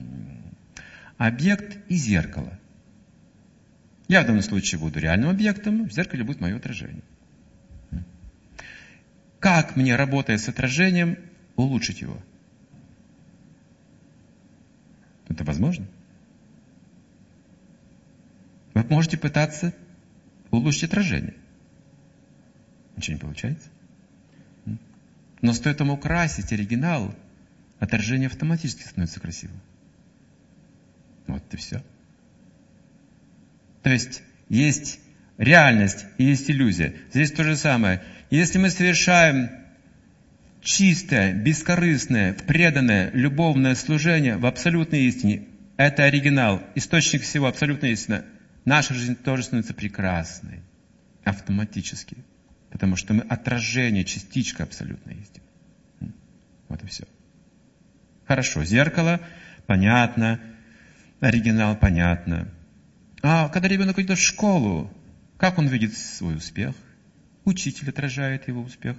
объект и зеркало. Я в данном случае буду реальным объектом, в зеркале будет мое отражение. Как мне, работая с отражением, улучшить его? Это возможно? Вы можете пытаться улучшить отражение. Ничего не получается. Но стоит вам украсить оригинал, отражение автоматически становится красивым. Вот и все. То есть, есть реальность и есть иллюзия. Здесь то же самое. Если мы совершаем чистое, бескорыстное, преданное, любовное служение в абсолютной истине, это оригинал, источник всего, абсолютная истина, наша жизнь тоже становится прекрасной. Автоматически. Потому что мы отражение, частичка абсолютной истины. Вот и все. Хорошо, зеркало, понятно, оригинал, понятно. А когда ребенок идет в школу, как он видит свой успех? Учитель отражает его успех.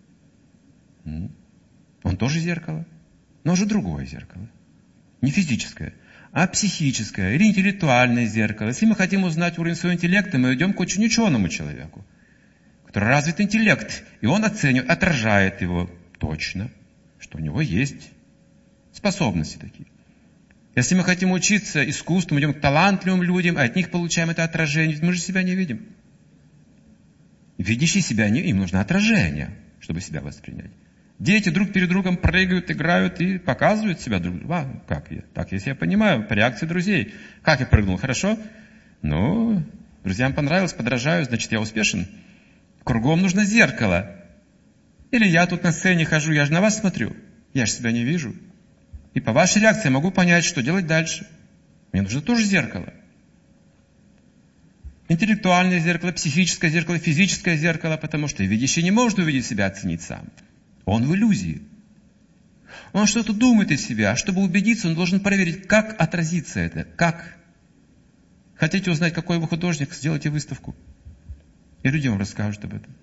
Он тоже зеркало, но уже другое зеркало. Не физическое, а психическое или интеллектуальное зеркало. Если мы хотим узнать уровень своего интеллекта, мы идем к очень ученому человеку, который развит интеллект, и он оценивает, отражает его точно, что у него есть способности такие. Если мы хотим учиться искусству, мы идем к талантливым людям, а от них получаем это отражение, ведь мы же себя не видим. Видящие себя, не, им нужно отражение, чтобы себя воспринять. Дети друг перед другом прыгают, играют и показывают себя друг другу. А, как я? Так, если я понимаю, по реакции друзей. Как я прыгнул? Хорошо? Ну, друзьям понравилось, подражаю, значит, я успешен. Кругом нужно зеркало. Или я тут на сцене хожу, я же на вас смотрю. Я же себя не вижу. И по вашей реакции я могу понять, что делать дальше. Мне нужно тоже зеркало. Интеллектуальное зеркало, психическое зеркало, физическое зеркало, потому что видящий не может увидеть себя, оценить сам. Он в иллюзии. Он что-то думает из себя, а чтобы убедиться, он должен проверить, как отразится это, как. Хотите узнать, какой вы художник, сделайте выставку. И люди вам расскажут об этом.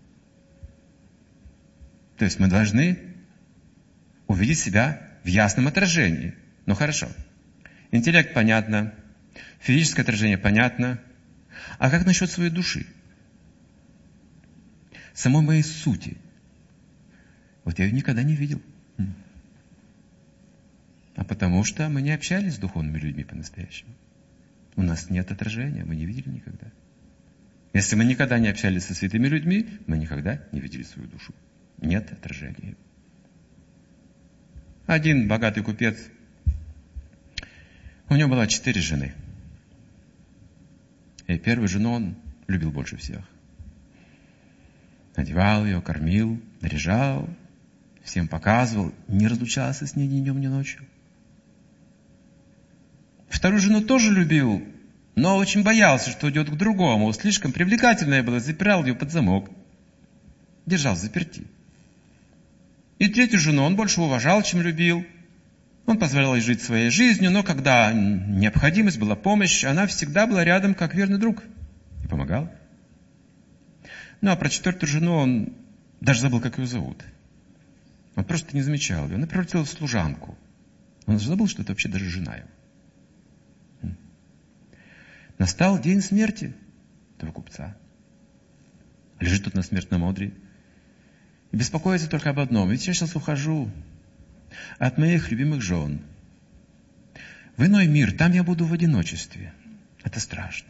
То есть мы должны увидеть себя в ясном отражении. Ну хорошо. Интеллект понятно. Физическое отражение понятно. А как насчет своей души? Самой моей сути. Вот я ее никогда не видел. А потому что мы не общались с духовными людьми по-настоящему. У нас нет отражения, мы не видели никогда. Если мы никогда не общались со святыми людьми, мы никогда не видели свою душу. Нет отражения. Один богатый купец, у него было четыре жены. И первую жену он любил больше всех. Одевал ее, кормил, наряжал, всем показывал, не разлучался с ней ни днем, ни ночью. Вторую жену тоже любил, но очень боялся, что идет к другому. Слишком привлекательная была, запирал ее под замок. Держал взаперти. И третью жену он больше уважал, чем любил. Он позволял ей жить своей жизнью, но когда необходимость была, помощь, она всегда была рядом, как верный друг. И помогал. Ну, а про четвертую жену он даже забыл, как ее зовут. Он просто не замечал ее. Она превратилась в служанку. Он забыл, что это вообще даже жена его. Настал день смерти этого купца. Лежит тут на смертном одре. И беспокоится только об одном. Ведь я сейчас ухожу от моих любимых жен в иной мир. Там я буду в одиночестве. Это страшно.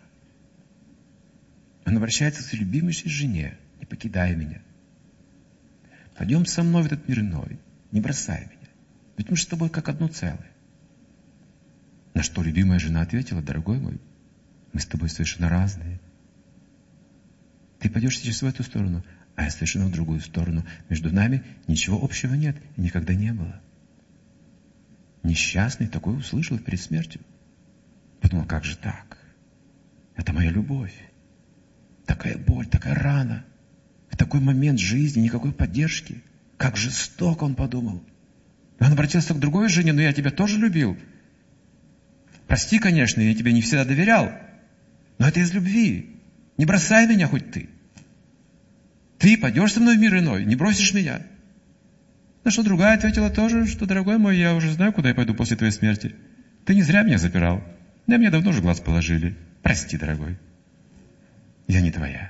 Он обращается к своей любимейшей жене. Не покидай меня. Пойдем со мной в этот мир иной. Не бросай меня. Ведь мы же с тобой как одно целое. На что любимая жена ответила: дорогой мой, мы с тобой совершенно разные. Ты пойдешь сейчас в эту сторону, а я совершенно в другую сторону. Между нами ничего общего нет и никогда не было. Несчастный такой услышал перед смертью. Подумал: как же так? Это моя любовь. Такая боль, такая рана. В такой момент жизни никакой поддержки. Как жестоко, он подумал. Он обратился к другой жене: но я тебя тоже любил. Прости, конечно, я тебе не всегда доверял. Но это из любви. Не бросай меня хоть ты. Ты пойдешь со мной в мир иной, не бросишь меня. На что другая ответила тоже, что, дорогой мой, я уже знаю, куда я пойду после твоей смерти. Ты не зря меня запирал. На меня давно уже глаз положили. Прости, дорогой. Я не твоя.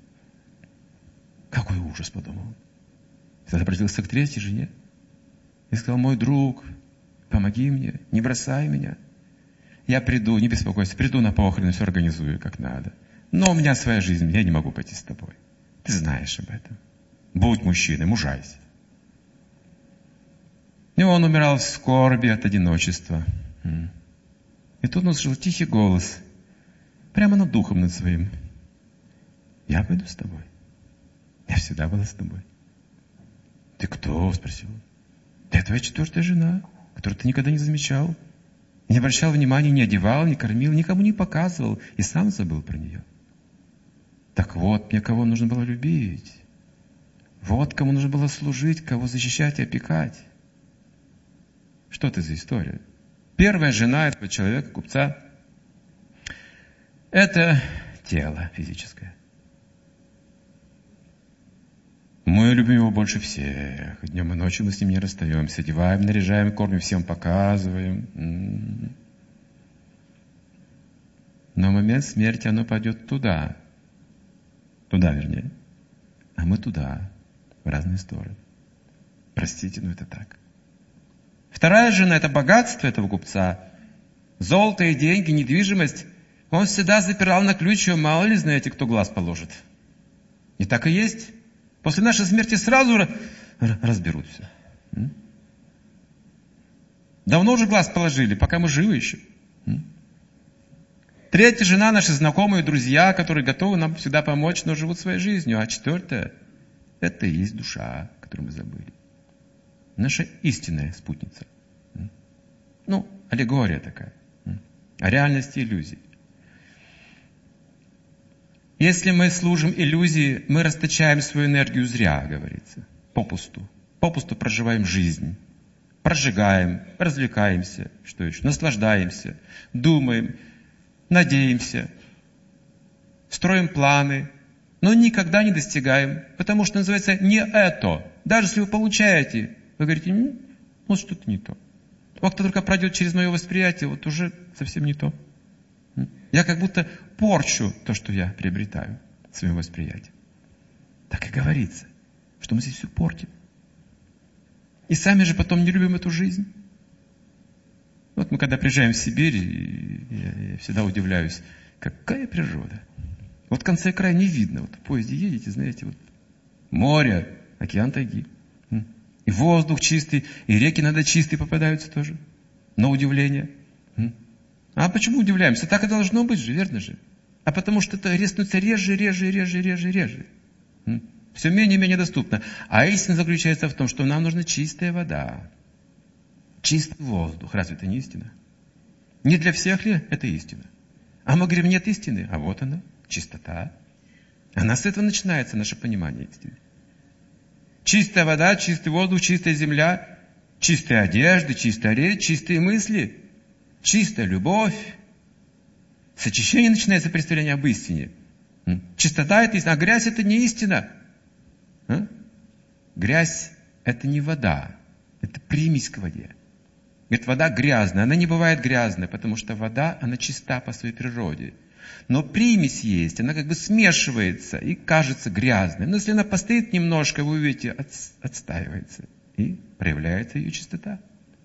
Какой ужас, подумал. Тогда обратился к третьей жене и сказал: мой друг, помоги мне, не бросай меня. Я приду, не беспокойся, приду на похороны, все организую как надо. Но у меня своя жизнь, я не могу пойти с тобой. Ты знаешь об этом. Будь мужчиной, мужайся. И он умирал в скорби от одиночества. И тут он услышал тихий голос, прямо над духом над своим: я пойду с тобой. Я всегда была с тобой. Ты кто? Спросил он. Да я твоя четвертая жена, которую ты никогда не замечал. Не обращал внимания, не одевал, не кормил, никому не показывал. И сам забыл про нее. Так вот, мне кого нужно было любить. Вот кому нужно было служить, кого защищать и опекать. Что это за история? Первая жена этого человека, купца, это тело физическое. Мы любим его больше всех. Днем и ночью мы с ним не расстаемся. Одеваем, наряжаем, кормим, всем показываем. Но в момент смерти оно пойдет туда. Туда, вернее. А мы туда. В разные стороны. Простите, но это так. Вторая жена — это богатство этого купца. Золото и деньги, недвижимость. Он всегда запирал на ключ, и мало ли знаете, кто глаз положит. И так и есть. После нашей смерти сразу разберут все. Давно уже глаз положили, пока мы живы еще. Третья жена — наши знакомые, друзья, которые готовы нам всегда помочь, но живут своей жизнью. А четвертая — это и есть душа, которую мы забыли. Наша истинная спутница. Ну, аллегория такая. О реальности иллюзий. Если мы служим иллюзии, мы расточаем свою энергию зря, говорится. Попусту. Попусту проживаем жизнь. Прожигаем, развлекаемся, что еще? Наслаждаемся, думаем, надеемся, строим планы, но никогда не достигаем, потому что называется не это. Даже если вы получаете, вы говорите: вот что-то не то. Вот кто только пройдет через мое восприятие, вот уже совсем не то. Я как будто порчу то, что я приобретаю своим восприятием. Так и говорится, что мы здесь все портим. И сами же потом не любим эту жизнь. Вот мы когда приезжаем в Сибирь, я, я всегда удивляюсь, какая природа. Вот в конце края не видно. Вот в поезде едете, знаете, вот море, океан тайги. И воздух чистый, и реки иногда чистые попадаются тоже. На удивление. А почему удивляемся? Так и должно быть же, верно же? А потому что это становится реже, реже, реже, реже, реже. Все менее и менее доступно. А истина заключается в том, что нам нужна чистая вода. Чистый воздух. Разве это не истина? Не для всех ли это истина? А мы говорим, нет истины. А вот она, чистота. Она с этого начинается, наше понимание истины. Чистая вода, чистый воздух, чистая земля, чистая одежда, чистая речь, чистые мысли, чистая любовь. С очищения начинается представление об истине. Чистота – это истина, а грязь – это не истина. А? Грязь – это не вода, это примесь к воде. Говорит, вода грязная, она не бывает грязной, потому что вода, она чиста по своей природе. Но примесь есть, она как бы смешивается и кажется грязной. Но если она постоит немножко, вы увидите, от, отстаивается и проявляется ее чистота.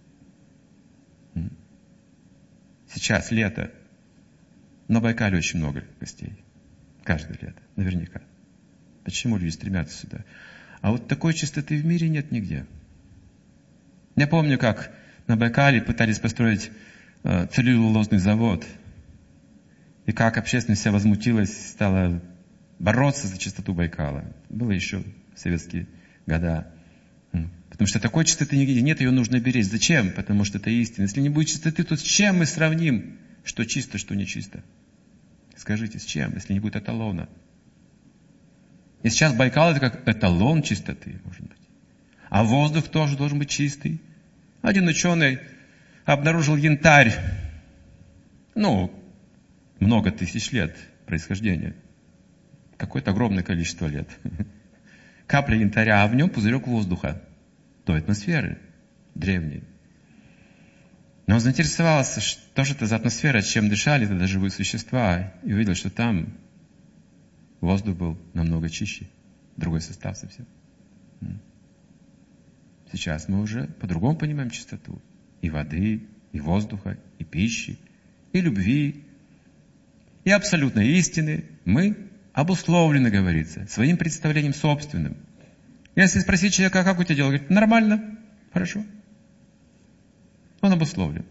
Сейчас лето. На Байкале очень много гостей. Каждое лето, наверняка. Почему люди стремятся сюда? А вот такой чистоты в мире нет нигде. Я помню, как на Байкале пытались построить э, целлюлозный завод. И как общественность вся возмутилась, стала бороться за чистоту Байкала. Было еще в советские года. Потому что такой чистоты нигде нет, ее нужно беречь. Зачем? Потому что это истина. Если не будет чистоты, то с чем мы сравним, что чисто, что нечисто? Скажите, с чем, если не будет эталона? И сейчас Байкал это как эталон чистоты, может быть. А воздух тоже должен быть чистый. Один ученый обнаружил янтарь. Ну, много тысяч лет происхождения. Какое-то огромное количество лет. Капля янтаря, а в нем пузырек воздуха. Той атмосферы древней. Но он заинтересовался, что же это за атмосфера, чем дышали тогда живые существа. И увидел, что там воздух был намного чище. Другой состав совсем. Сейчас мы уже по-другому понимаем чистоту. И воды, и воздуха, и пищи, и любви, и абсолютной истины. Мы обусловлены, говорится, своим представлением собственным. Если спросить человека, как у тебя дела, говорит, нормально, хорошо. Он обусловлен.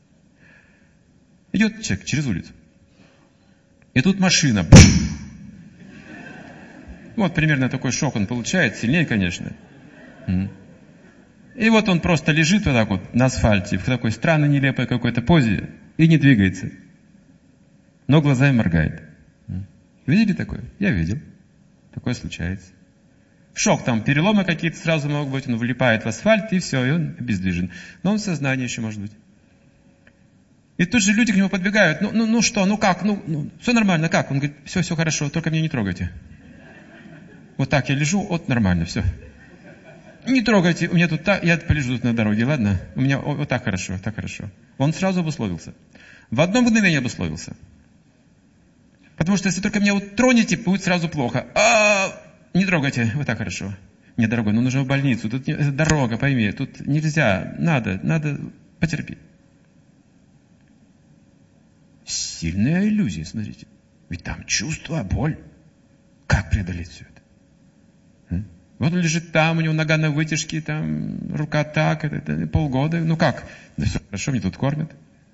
Идет человек через улицу. И тут машина. Вот примерно такой шок он получает, сильнее, конечно. И вот он просто лежит вот так вот на асфальте, в такой странной, нелепой какой-то позе, и не двигается. Но глазами моргает. Видели такое? Я видел. Такое случается. Шок, там переломы какие-то сразу могут быть, он влипает в асфальт, и все, и он обездвижен. Но он в сознании еще может быть. И тут же люди к нему подбегают, ну, ну, ну что, ну как, ну, ну, все нормально, как? Он говорит, все, все хорошо, только меня не трогайте. Вот так я лежу, вот нормально, все. Не трогайте, у меня тут так, я полежу тут на дороге, ладно? У меня вот, вот так хорошо, так хорошо. Он сразу обусловился. В одно мгновение обусловился. Потому что если только меня вот тронете, будет сразу плохо. А, не трогайте, вот так хорошо. Нет, дорогой, ну нужно в больницу, тут это дорога, пойми, тут нельзя, надо, надо, потерпи. Сильная иллюзия, смотрите. Ведь там чувство, боль. Как преодолеть все это? Вот он лежит там, у него нога на вытяжке, там, рука так, это, это, полгода. Ну как? Да все хорошо, мне тут кормят.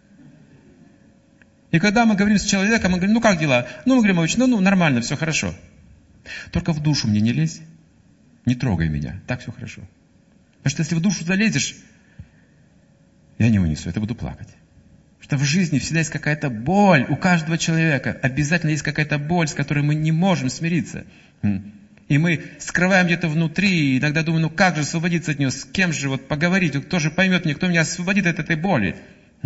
И когда мы говорим с человеком, мы говорим, ну как дела? Ну, Игорь Иванович, ну, ну, нормально, все хорошо. Только в душу мне не лезь, не трогай меня, так все хорошо. Потому что если в душу залезешь, я не унесу, это буду плакать. Потому что в жизни всегда есть какая-то боль, у каждого человека обязательно есть какая-то боль, с которой мы не можем смириться. И мы скрываем где-то внутри, и иногда думаем, ну как же освободиться от нее, с кем же вот поговорить, кто же поймет меня, кто меня освободит от этой боли.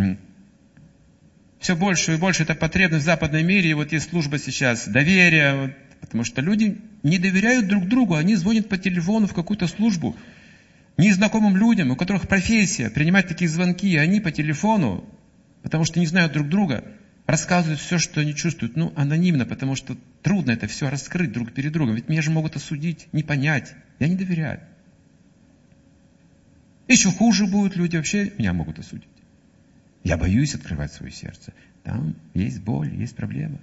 Все больше и больше это потребность в западном мире, и вот есть служба сейчас доверия, вот, потому что люди не доверяют друг другу, они звонят по телефону в какую-то службу незнакомым людям, у которых профессия, принимать такие звонки, и они по телефону, потому что не знают друг друга, рассказывают все, что они чувствуют, ну, анонимно, потому что трудно это все раскрыть друг перед другом, ведь меня же могут осудить, не понять, я не доверяю. Еще хуже будут люди, вообще меня могут осудить. Я боюсь открывать свое сердце. Там есть боль, есть проблема.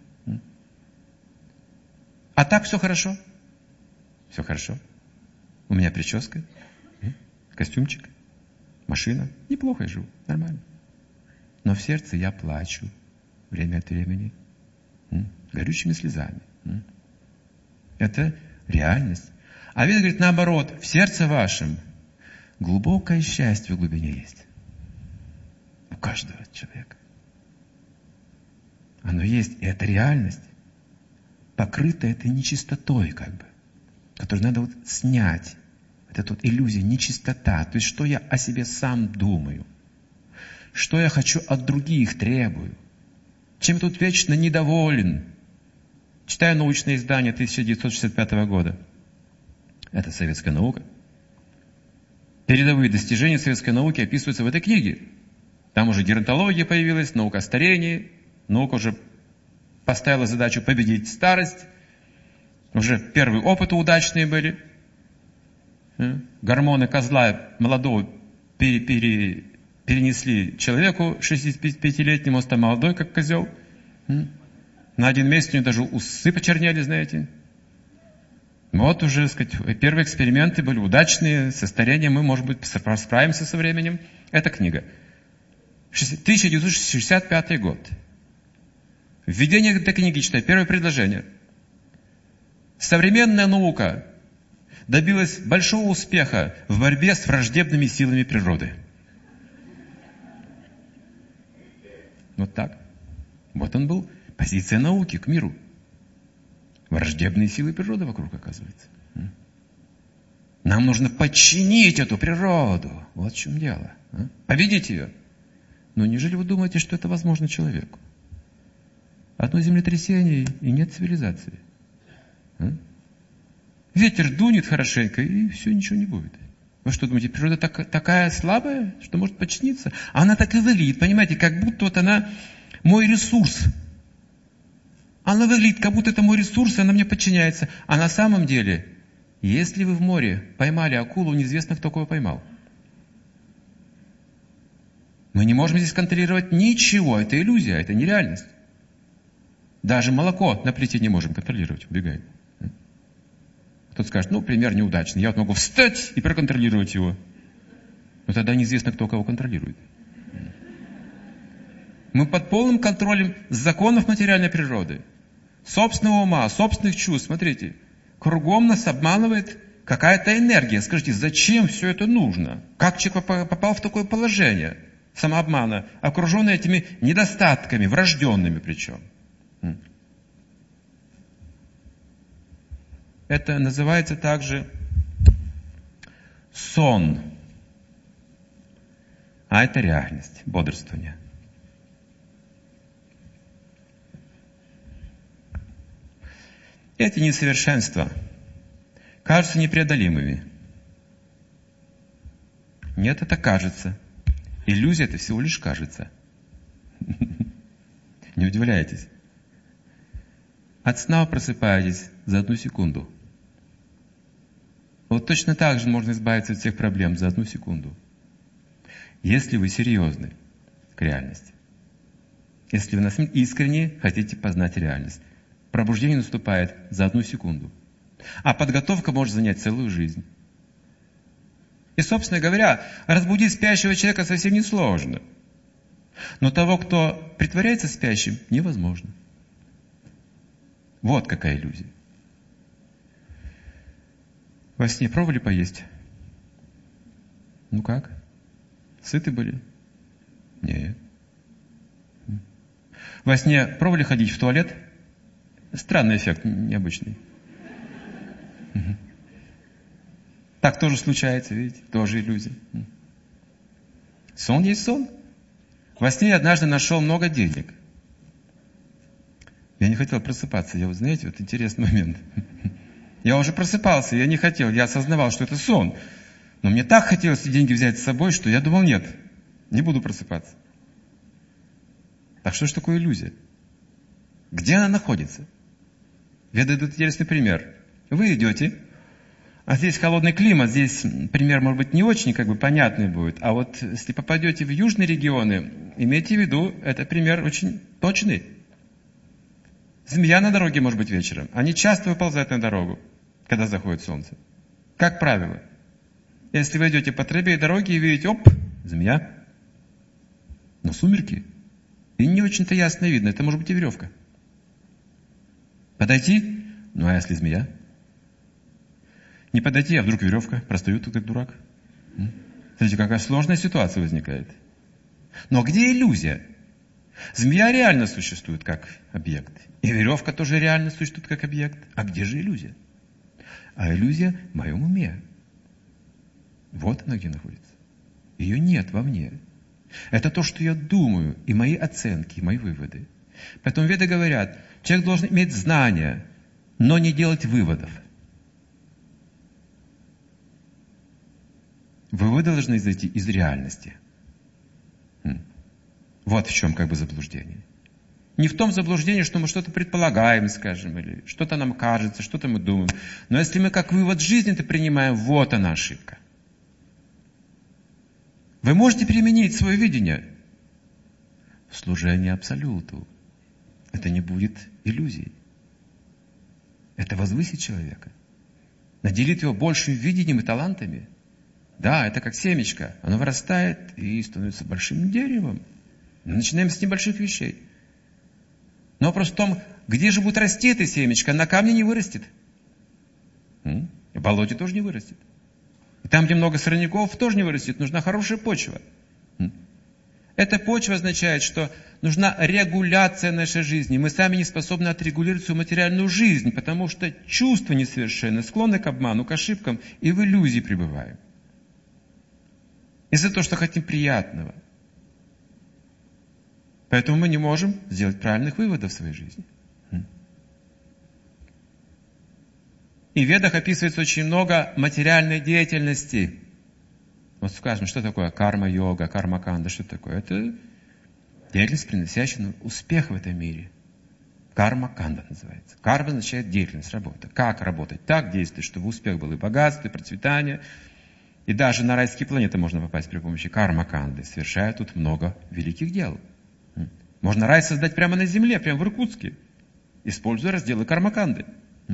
А так все хорошо. Все хорошо. У меня прическа, костюмчик, машина. Неплохо я живу, нормально. Но в сердце я плачу время от времени. Горючими слезами. Это реальность. А ведь говорит наоборот, в сердце вашем глубокое счастье в глубине есть. У каждого человека. Оно есть, и это реальность. Покрыта этой нечистотой, как бы, которую надо вот снять. Вот эта вот иллюзия, нечистота. То есть, что я о себе сам думаю. Что я хочу от других, требую. Чем тут вечно недоволен. Читаю научное издание тысяча девятьсот шестьдесят пятого года. Это советская наука. Передовые достижения советской науки описываются в этой книге. Там уже геронтология появилась, наука о старении. Наука уже поставила задачу победить старость. Уже первые опыты удачные были. Гормоны козла молодого пере, пере, перенесли человеку шестидесятипятилетнему, он стал молодой, как козел. На один месяц у него даже усы почернели, знаете. Вот уже, так сказать, первые эксперименты были удачные. Со старением мы, может быть, справимся со временем. Это книга. тысяча девятьсот шестьдесят пятый год. Введение этой книги читаю. Первое предложение. Современная наука добилась большого успеха в борьбе с враждебными силами природы. Вот так. Вот он был. Позиция науки к миру. Враждебные силы природы вокруг, оказывается. Нам нужно подчинить эту природу. Вот в чем дело. Победить ее. Но неужели вы думаете, что это возможно человеку? Одно землетрясение, и нет цивилизации. Ветер дунет хорошенько, и все, ничего не будет. Вы что думаете, природа так, такая слабая, что может подчиниться? Она так и выглядит, понимаете, как будто вот она мой ресурс. Она выглядит, как будто это мой ресурс, и она мне подчиняется. А на самом деле, если вы в море поймали акулу, неизвестно, кто кого поймал. Мы не можем здесь контролировать ничего. Это иллюзия, это нереальность. Даже молоко на плите не можем контролировать, убегает. Кто-то скажет, ну, пример неудачный. Я вот могу встать и проконтролировать его. Но тогда неизвестно, кто кого контролирует. Мы под полным контролем законов материальной природы. Собственного ума, собственных чувств. Смотрите, кругом нас обманывает какая-то энергия. Скажите, зачем все это нужно? Как человек попал в такое положение самообмана, окруженный этими недостатками, врожденными причем? Это называется также сон. А это реальность, бодрствование. Эти несовершенства кажутся непреодолимыми. Нет, это кажется. Иллюзия это всего лишь кажется. Не удивляйтесь. От сна просыпаетесь за одну секунду. Вот точно так же можно избавиться от всех проблем за одну секунду. Если вы серьезны к реальности. Если вы искренне хотите познать реальность. Пробуждение наступает за одну секунду. А подготовка может занять целую жизнь. И, собственно говоря, разбудить спящего человека совсем несложно. Но того, кто притворяется спящим, невозможно. Вот какая иллюзия. Во сне пробовали поесть? Ну как? Сыты были? Нет. Во сне пробовали ходить в туалет? Странный эффект, необычный. Угу. Так тоже случается, видите? Тоже иллюзия. Сон есть сон. Во сне я однажды нашел много денег. Я не хотел просыпаться. Я вот, знаете, вот интересный момент. Я уже просыпался, я не хотел. Я осознавал, что это сон. Но мне так хотелось эти деньги взять с собой, что я думал, нет, не буду просыпаться. Так что же такое иллюзия? Где она находится? Я даю интересный пример. Вы идете, А здесь холодный климат, здесь пример, может быть, не очень как бы понятный будет. А вот если попадете в южные регионы, имейте в виду, это пример очень точный. Змея на дороге может быть вечером. Они часто выползают на дорогу, когда заходит солнце. Как правило. Если вы идете по тропе дороги и видите, оп, змея. Но сумерки. И не очень-то ясно видно, это может быть и веревка. Подойти? Ну а если змея? Не подойти, а вдруг веревка? Простою тут как дурак. Смотрите, какая сложная ситуация возникает. Но где иллюзия? Змея реально существует как объект. И веревка тоже реально существует как объект. А где же иллюзия? А иллюзия в моем уме. Вот она где находится. Ее нет во мне. Это то, что я думаю, и мои оценки, и мои выводы. Поэтому веды говорят, человек должен иметь знания, но не делать выводов. Выводы должны зайти из реальности. Вот в чем как бы заблуждение. Не в том заблуждении, что мы что-то предполагаем, скажем, или что-то нам кажется, что-то мы думаем. Но если мы как вывод жизни-то принимаем, вот она ошибка. Вы можете применить свое видение в служении Абсолюту. Это не будет иллюзией. Это возвысит человека. Наделит его большим видением и талантами. Да, это как семечко. Оно вырастает и становится большим деревом. Мы начинаем с небольших вещей. Но вопрос в том, где же будет расти это семечко? На камне не вырастет. В болоте тоже не вырастет. И там, где много сорняков, тоже не вырастет. Нужна хорошая почва. Эта почва означает, что нужна регуляция нашей жизни. Мы сами не способны отрегулировать свою материальную жизнь, потому что чувства несовершенны, склонны к обману, к ошибкам, и в иллюзии пребываем. Из-за того, что хотим приятного. Поэтому мы не можем сделать правильных выводов в своей жизни. И в Ведах описывается очень много материальной деятельности. Вот скажем, что такое карма-йога, карма-канда, что такое? Это деятельность, приносящая успех в этом мире. Карма-канда называется. Карма означает деятельность, работа. Как работать? Так действовать, чтобы успех был и богатство, и процветание. И даже на райские планеты можно попасть при помощи карма-канды, совершая тут много великих дел. Можно рай создать прямо на земле, прямо в Иркутске, используя разделы карма-канды.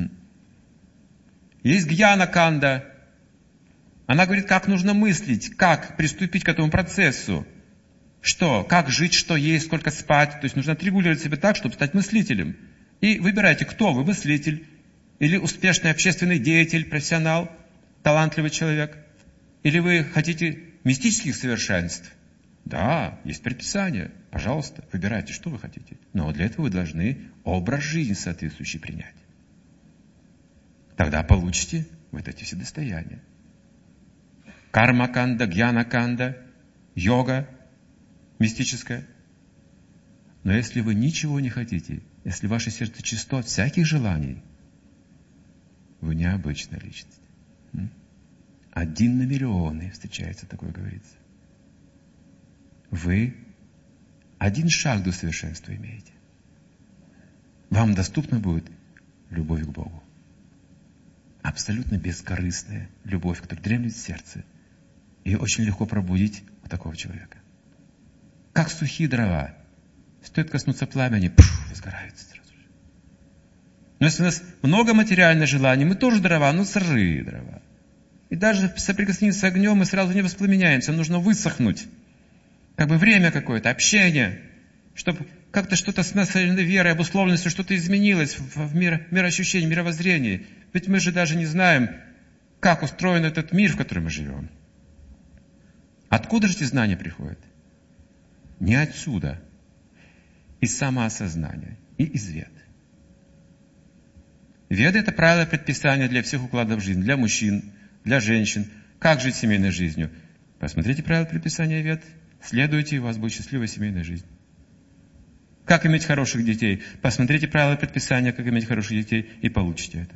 Есть гьяна-канда. Она говорит, как нужно мыслить, как приступить к этому процессу. Что, как жить, что есть, сколько спать. То есть нужно отрегулировать себя так, чтобы стать мыслителем. И выбирайте, кто вы, мыслитель, или успешный общественный деятель, профессионал, талантливый человек. Или вы хотите мистических совершенств. Да, есть предписание. Пожалуйста, выбирайте, что вы хотите. Но для этого вы должны образ жизни соответствующий принять. Тогда получите вот эти все достояния. Карма-канда, гьяна-канда, йога мистическая. Но если вы ничего не хотите, если ваше сердце чисто от всяких желаний, вы необычная личность. Один на миллионы встречается, такое говорится. Вы один шаг до совершенства имеете. Вам доступна будет любовь к Богу. Абсолютно бескорыстная любовь, которая дремлет в сердце. И очень легко пробудить у такого человека. Как сухие дрова. Стоит коснуться пламени, пфф, возгораются сразу же. Но если у нас много материальных желаний, мы тоже дрова, но сырые дрова. И даже соприкоснуться с огнем мы сразу не воспламеняемся, нужно высохнуть. Как бы время какое-то, общение, чтобы как-то что-то с нашей верой, обусловленностью, что-то изменилось в мир, мироощущении, мировоззрении. Ведь мы же даже не знаем, как устроен этот мир, в котором мы живем. Откуда же эти знания приходят? Не отсюда. Из самоосознания и из вед. Веды — это правила предписания для всех укладов жизни, для мужчин, для женщин. Как жить семейной жизнью? Посмотрите правила предписания вед, следуйте, и у вас будет счастливая семейная жизнь. Как иметь хороших детей? Посмотрите правила предписания, как иметь хороших детей, и получите это.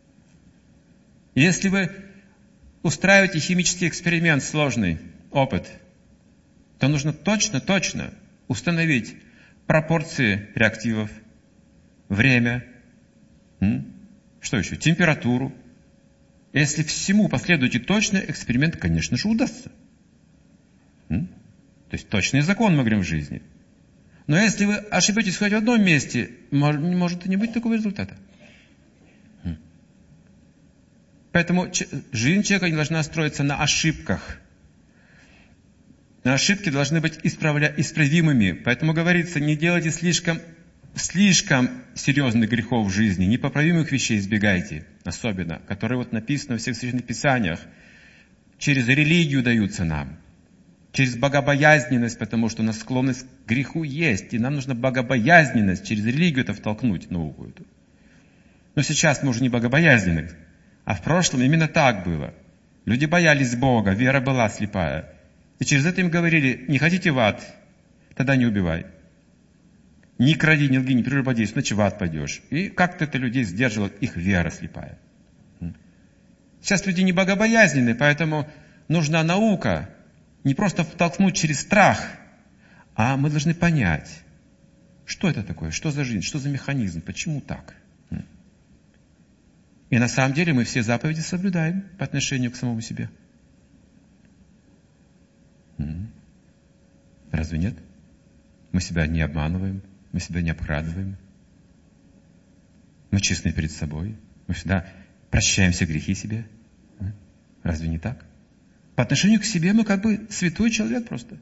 Если вы устраиваете химический эксперимент сложный, опыт, то нужно точно-точно установить пропорции реактивов, время, м? что еще, температуру, Если всему последуете точно, эксперимент, конечно же, удастся. М? То есть точный закон, мы говорим, в жизни. Но если вы ошибетесь хоть в одном месте, может и не быть такого результата. М? Поэтому жизнь человека не должна строиться на ошибках. Ошибки должны быть исправля... исправимыми. Поэтому говорится, не делайте слишком, слишком серьезных грехов в жизни. Непоправимых вещей избегайте. Особенно, которые вот написаны во всех священных писаниях. Через религию даются нам. Через богобоязненность, потому что у нас склонность к греху есть. И нам нужна богобоязненность. Через религию это втолкнуть науку эту. Но сейчас мы уже не богобоязненны. А в прошлом именно так было. Люди боялись Бога, вера была слепая. И через это им говорили, не хотите в ад, тогда не убивай. Не кради, не лги, не прелюбодействуй, иначе в ад пойдешь. И как-то это людей сдерживало, их вера слепая. Сейчас люди не богобоязненные, поэтому нужна наука. Не просто втолкнуть через страх, а мы должны понять, что это такое, что за жизнь, что за механизм, почему так. И на самом деле мы все заповеди соблюдаем по отношению к самому себе. Разве нет? Мы себя не обманываем, мы себя не обкрадываем. Мы честны перед собой. Мы всегда прощаем все грехи себе. Разве не так? По отношению к себе мы как бы святой человек просто.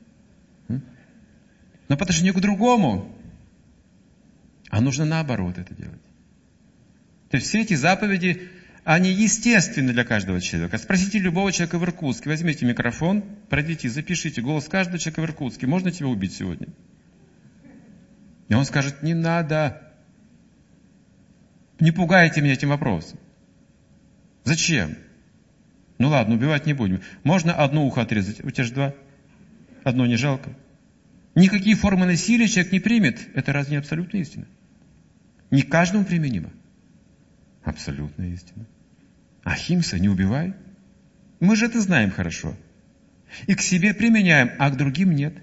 Но по отношению к другому, а нужно наоборот это делать. То есть все эти заповеди, они естественны для каждого человека. Спросите любого человека в Иркутске, возьмите микрофон, пройдите, запишите голос каждого человека в Иркутске. Можно тебя убить сегодня? И он скажет, не надо. Не пугайте меня этим вопросом. Зачем? Ну ладно, убивать не будем. Можно одно ухо отрезать, у тебя же два. Одно не жалко. Никакие формы насилия человек не примет. Это разве не абсолютная истина? Не каждому применимо. Абсолютная истина. Ахимса, не убивай. Мы же это знаем хорошо. И к себе применяем, а к другим нет.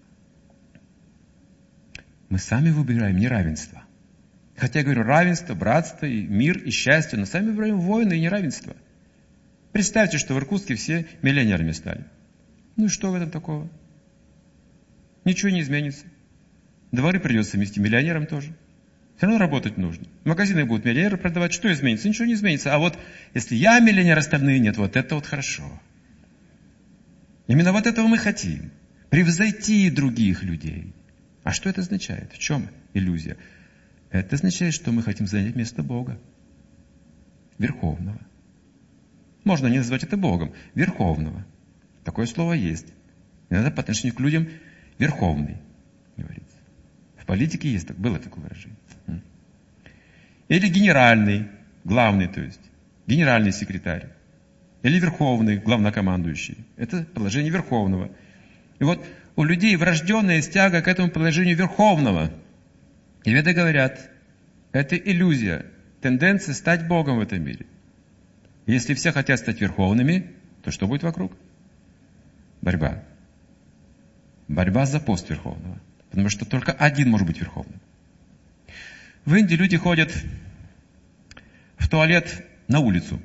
Мы сами выбираем неравенство. Хотя я говорю, равенство, братство, и мир, и счастье, но сами выбираем войны и неравенство. Представьте, что в Иркутске все миллионерами стали. Ну и что в этом такого? Ничего не изменится. Дворы придется вместе миллионерам тоже. Все равно работать нужно. Магазины будут миллионеры продавать. Что изменится? Ничего не изменится. А вот если я миллионер, остальные нет, вот это вот хорошо. Именно вот этого мы хотим. Превзойти других людей. А что это означает? В чем иллюзия? Это означает, что мы хотим занять место Бога. Верховного. Можно не назвать это Богом. Верховного. Такое слово есть. Иногда по отношению к людям верховный, говорится. В политике есть, было такое выражение. Или генеральный, главный, то есть. Генеральный секретарь. Или верховный, главнокомандующий. Это положение верховного. И вот у людей врожденная тяга к этому положению верховного. И веды говорят, это иллюзия, тенденция стать Богом в этом мире. Если все хотят стать верховными, то что будет вокруг? Борьба. Борьба за пост верховного. Потому что только один может быть верховным. В Индии люди ходят в туалет на улицу.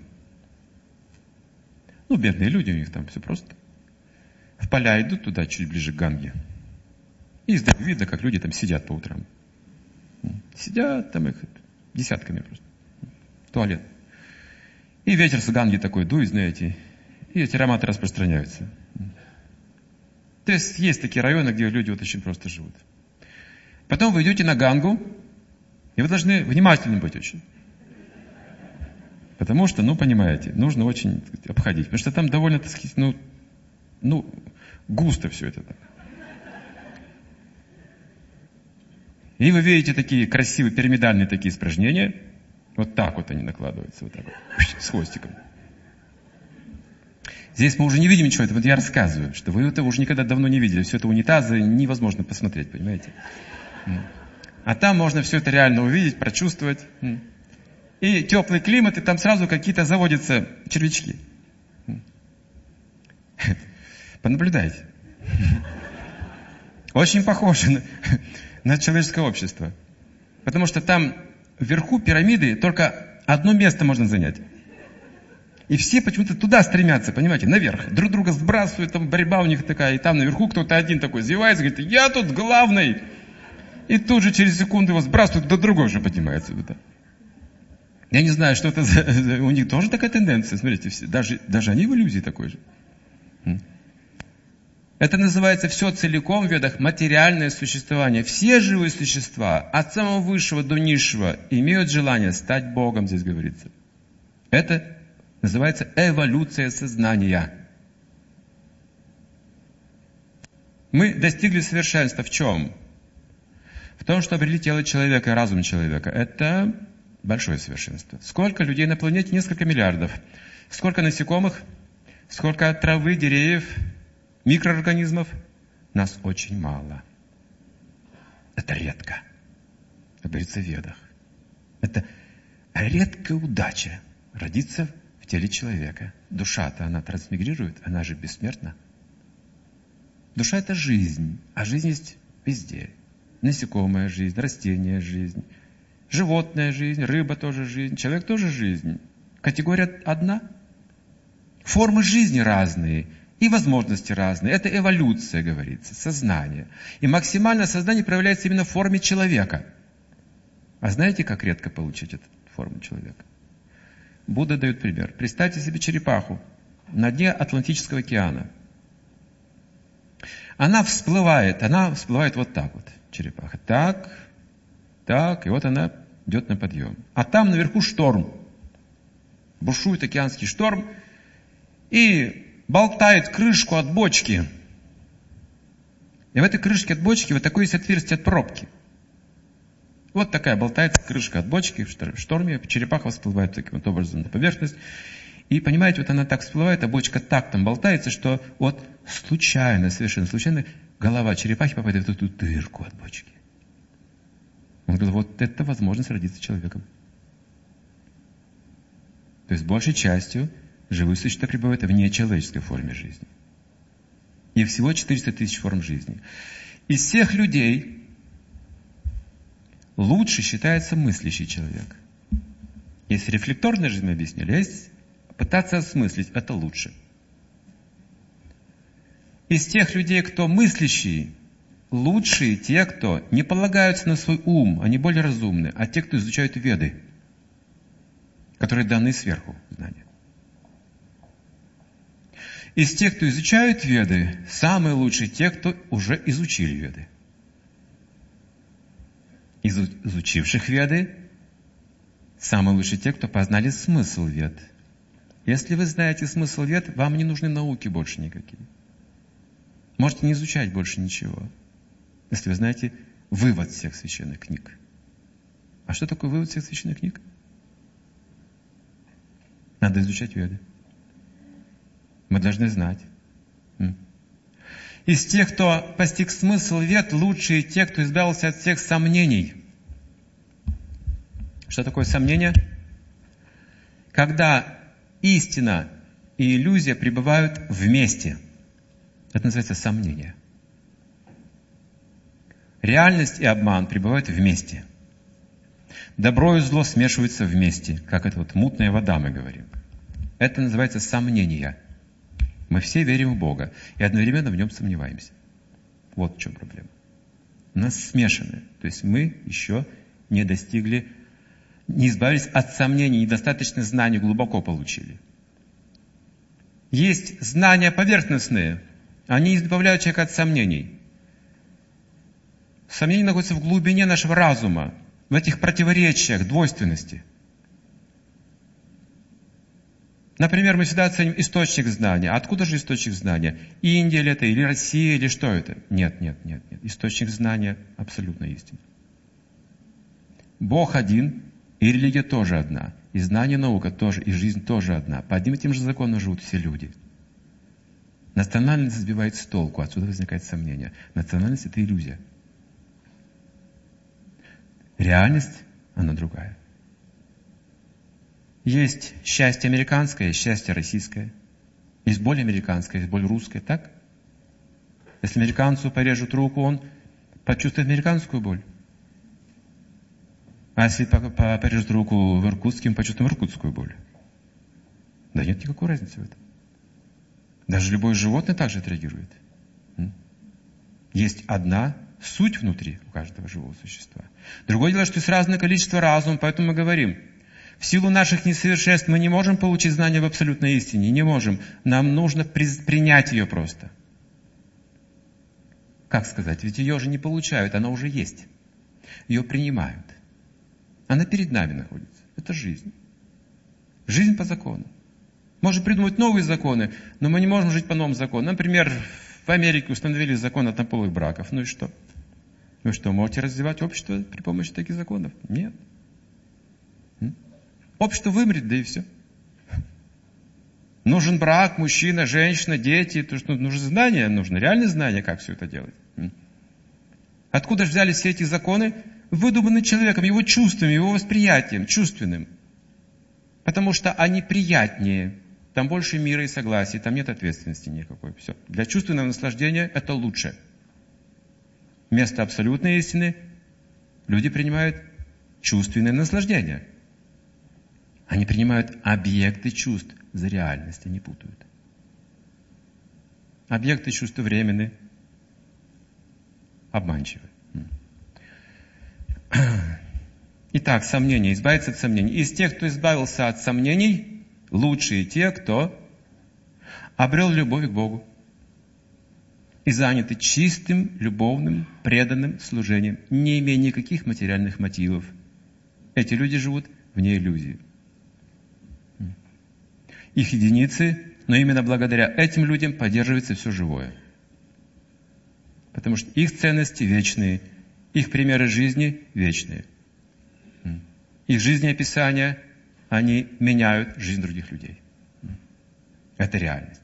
Ну, бедные люди, у них там все просто. В поля идут туда, чуть ближе к Ганге. И издали видно, как люди там сидят по утрам. Сидят там их десятками просто. Туалет. И ветер с Ганги такой дует, знаете, и эти ароматы распространяются. То есть есть такие районы, где люди вот очень просто живут. Потом вы идете на Гангу, и вы должны внимательны быть очень. Потому что, ну, понимаете, нужно очень обходить. Потому что там довольно, так сказать, ну, ну густо все это так. И вы видите такие красивые пирамидальные такие испражнения. Вот так вот они накладываются, вот так вот, с хвостиком. Здесь мы уже не видим ничего, это вот я рассказываю, что вы это уже никогда давно не видели. Все это унитазы невозможно посмотреть, понимаете? А там можно все это реально увидеть, прочувствовать. И теплый климат, и там сразу какие-то заводятся червячки. Понаблюдайте. Очень похоже на, на человеческое общество. Потому что там вверху пирамиды только одно место можно занять. И все почему-то туда стремятся, понимаете, наверх. Друг друга сбрасывают, там борьба у них такая, и там наверху кто-то один такой извивается, говорит, я тут главный. И тут же через секунду его сбрасывают, до другой же поднимается. Я не знаю, что это за... У них тоже такая тенденция, смотрите, все, даже, даже они в иллюзии такой же. Это называется все целиком в ведах материальное существование. Все живые существа, от самого высшего до низшего, имеют желание стать Богом, здесь говорится. Это называется эволюция сознания. Мы достигли совершенства в чем? В том, что обрели тело человека и разум человека. Это большое совершенство. Сколько людей на планете? Несколько миллиардов. Сколько насекомых? Сколько травы, деревьев, микроорганизмов? Нас очень мало. Это редко. Как говорится в ведах. Это редкая удача родиться в теле человека. Душа-то, она трансмигрирует, она же бессмертна. Душа — это жизнь, а жизнь есть везде. Насекомая жизнь, растения жизнь, животная жизнь, рыба тоже жизнь, человек тоже жизнь. Категория одна. Формы жизни разные и возможности разные. Это эволюция, говорится, сознание. И максимальное сознание проявляется именно в форме человека. А знаете, как редко получить эту форму человека? Будда дает пример. Представьте себе черепаху на дне Атлантического океана. Она всплывает, она всплывает вот так вот, черепаха. Так, так, и вот она идет на подъем. А там наверху шторм. Бушует океанский шторм и болтает крышку от бочки. И в этой крышке от бочки вот такое есть отверстие от пробки. Вот такая болтается крышка от бочки в шторме, черепаха всплывает таким вот образом на поверхность. И понимаете, вот она так всплывает, а бочка так там болтается, что вот случайно, совершенно случайно, голова черепахи попадает в эту дырку от бочки. Он говорил, вот это возможность родиться человеком. То есть большей частью живые существа пребывают в нечеловеческой форме жизни. И всего четыреста тысяч форм жизни. Из всех людей лучше считается мыслящий человек. Если рефлекторная жизнь мы объяснили, а есть пытаться осмыслить, это лучше. Из тех людей, кто мыслящий, лучшие те, кто не полагаются на свой ум, они более разумны, а те, кто изучают веды, которые даны сверху знания. Из тех, кто изучают веды, самые лучшие те, кто уже изучили веды. Из изучивших веды, самые лучшие те, кто познали смысл вед. Если вы знаете смысл вед, вам не нужны науки больше никакие. Можете не изучать больше ничего, если вы знаете вывод всех священных книг. А что такое вывод всех священных книг? Надо изучать веды. Мы должны знать. Из тех, кто постиг смысл вед, лучшие те, кто избавился от всех сомнений. Что такое сомнение? Когда истина и иллюзия пребывают вместе. Это называется сомнение. Реальность и обман пребывают вместе. Добро и зло смешиваются вместе, как это вот мутная вода, мы говорим. Это называется сомнение. Мы все верим в Бога и одновременно в Нем сомневаемся. Вот в чем проблема. У нас смешаны. То есть мы еще не достигли, не избавились от сомнений, недостаточно знаний глубоко получили. Есть знания поверхностные, они избавляют человека от сомнений. Сомнения находятся в глубине нашего разума, в этих противоречиях, двойственности. Например, мы всегда оценим источник знания. Откуда же источник знания? Индия ли это, или Россия, или что это? Нет, нет, нет, нет. Источник знания абсолютно истинный. Бог один, и религия тоже одна. И знание, наука тоже, и жизнь тоже одна. По одним и тем же законам живут все люди. Национальность сбивает с толку, отсюда возникает сомнение. Национальность — это иллюзия. Реальность, она другая. Есть счастье американское, есть счастье российское. Есть боль американская, есть боль русская, так? Если американцу порежут руку, он почувствует американскую боль. А если порежут руку в Иркутске, он почувствует иркутскую боль. Да нет никакой разницы в этом. Даже любое животное также отреагирует. Есть одна суть внутри у каждого живого существа. Другое дело, что есть разное количество разума, поэтому мы говорим, в силу наших несовершенств мы не можем получить знания в абсолютной истине, не можем. Нам нужно при- принять ее просто. Как сказать? Ведь ее же не получают, она уже есть. Ее принимают. Она перед нами находится. Это жизнь. Жизнь по закону. Можем придумать новые законы, но мы не можем жить по новым законам. Например, в Америке установили закон однополых браков. Ну и что? Вы что, можете развивать общество при помощи таких законов? Нет. Общество вымрет, да и все. Нужен брак, мужчина, женщина, дети. То, что нужны знания, нужны реальные знания, как все это делать. Откуда же взялись все эти законы? Выдуманы человеком, его чувствами, его восприятием, чувственным. Потому что они приятнее. Там больше мира и согласия, там нет ответственности никакой. Все. Для чувственного наслаждения это лучше. Вместо абсолютной истины люди принимают чувственное наслаждение. Они принимают объекты чувств за реальность, они путают. Объекты чувств временны, обманчивы. Итак, сомнения, избавиться от сомнений. Из тех, кто избавился от сомнений, лучшие те, кто обрел любовь к Богу и заняты чистым, любовным, преданным служением, не имея никаких материальных мотивов. Эти люди живут вне иллюзии. Их единицы, но именно благодаря этим людям поддерживается все живое. Потому что их ценности вечные, их примеры жизни вечные. Их жизнеописания, они меняют жизнь других людей. Это реальность.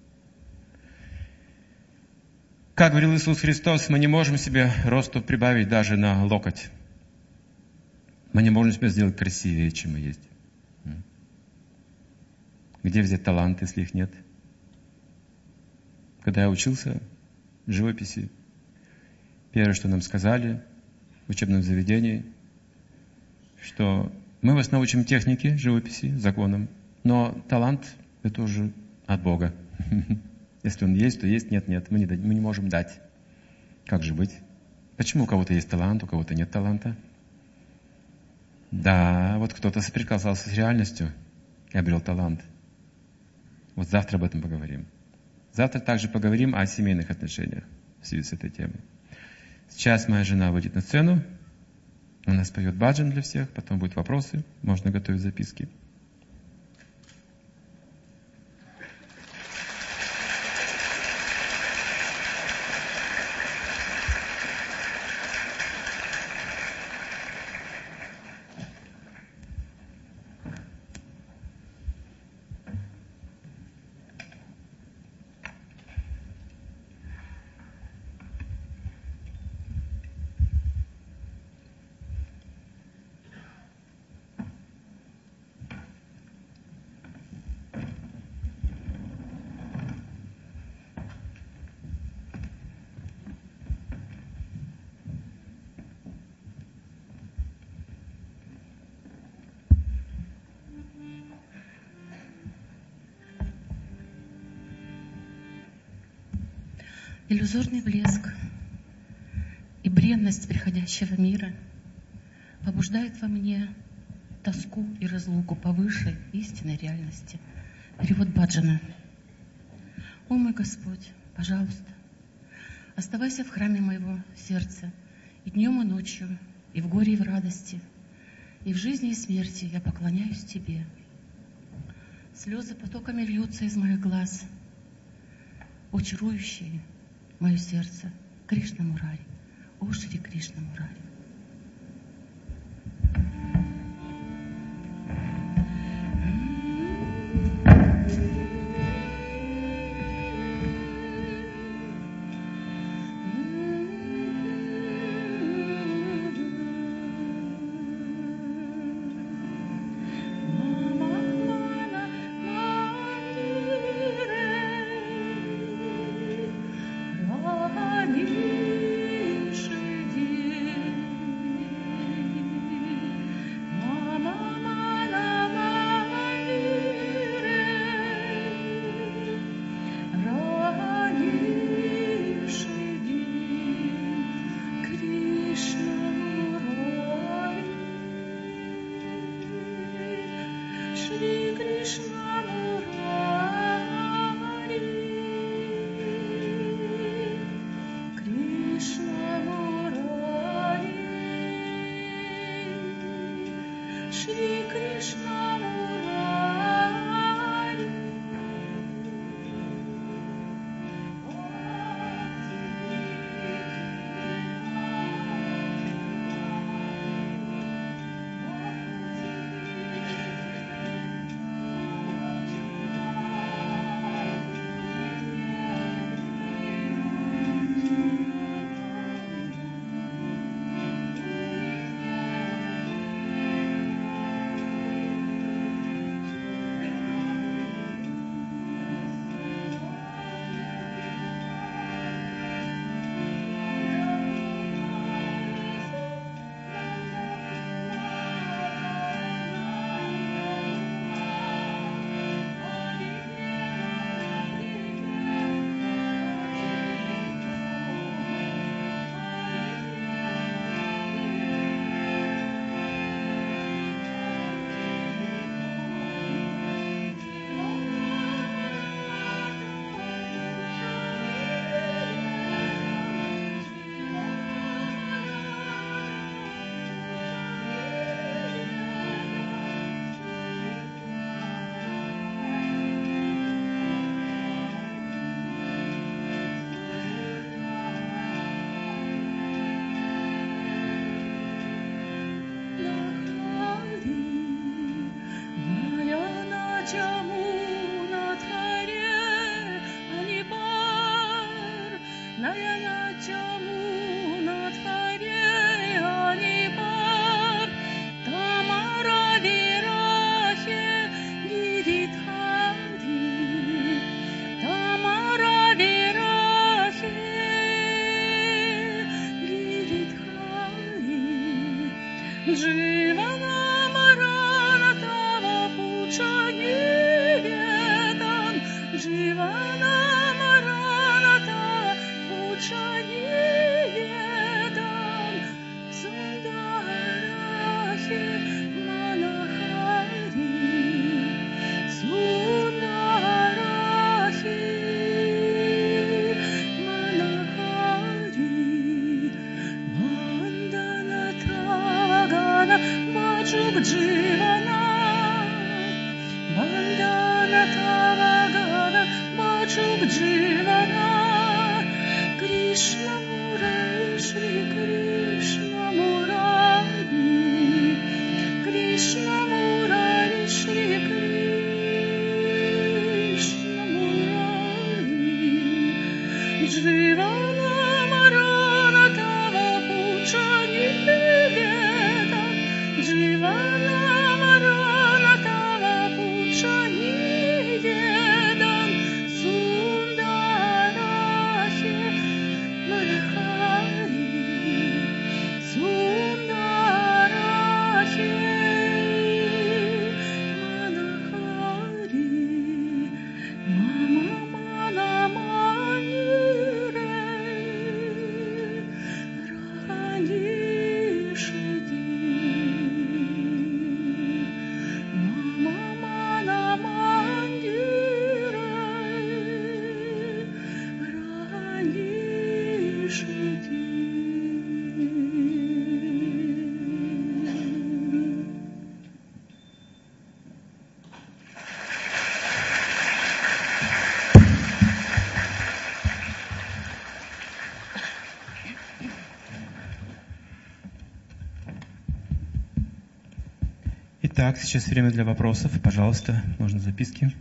Как говорил Иисус Христос, мы не можем себе росту прибавить даже на локоть. Мы не можем себя сделать красивее, чем мы есть. Где взять талант, если их нет? Когда я учился в живописи, первое, что нам сказали в учебном заведении, что мы вас научим технике живописи, законам, но талант – это уже от Бога. Если он есть, то есть, нет, нет, мы не, мы не можем дать. Как же быть? Почему у кого-то есть талант, у кого-то нет таланта? Да, вот кто-то соприкасался с реальностью и обрел талант. Вот завтра об этом поговорим. Завтра также поговорим о семейных отношениях в связи с этой темой. Сейчас моя жена выйдет на сцену, она споет баджан для всех, потом будут вопросы, можно готовить записки. Иллюзорный блеск и бренность приходящего мира побуждает во мне тоску и разлуку по высшей истинной реальности. Перевод баджана. О мой Господь, пожалуйста, оставайся в храме моего сердца и днем, и ночью, и в горе, и в радости, и в жизни, и смерти я поклоняюсь Тебе. Слезы потоками льются из моих глаз, о чарующие мое сердце, Кришна Мурари, о Шри Кришна Мурари. Итак, сейчас время для вопросов. Пожалуйста, можно записки.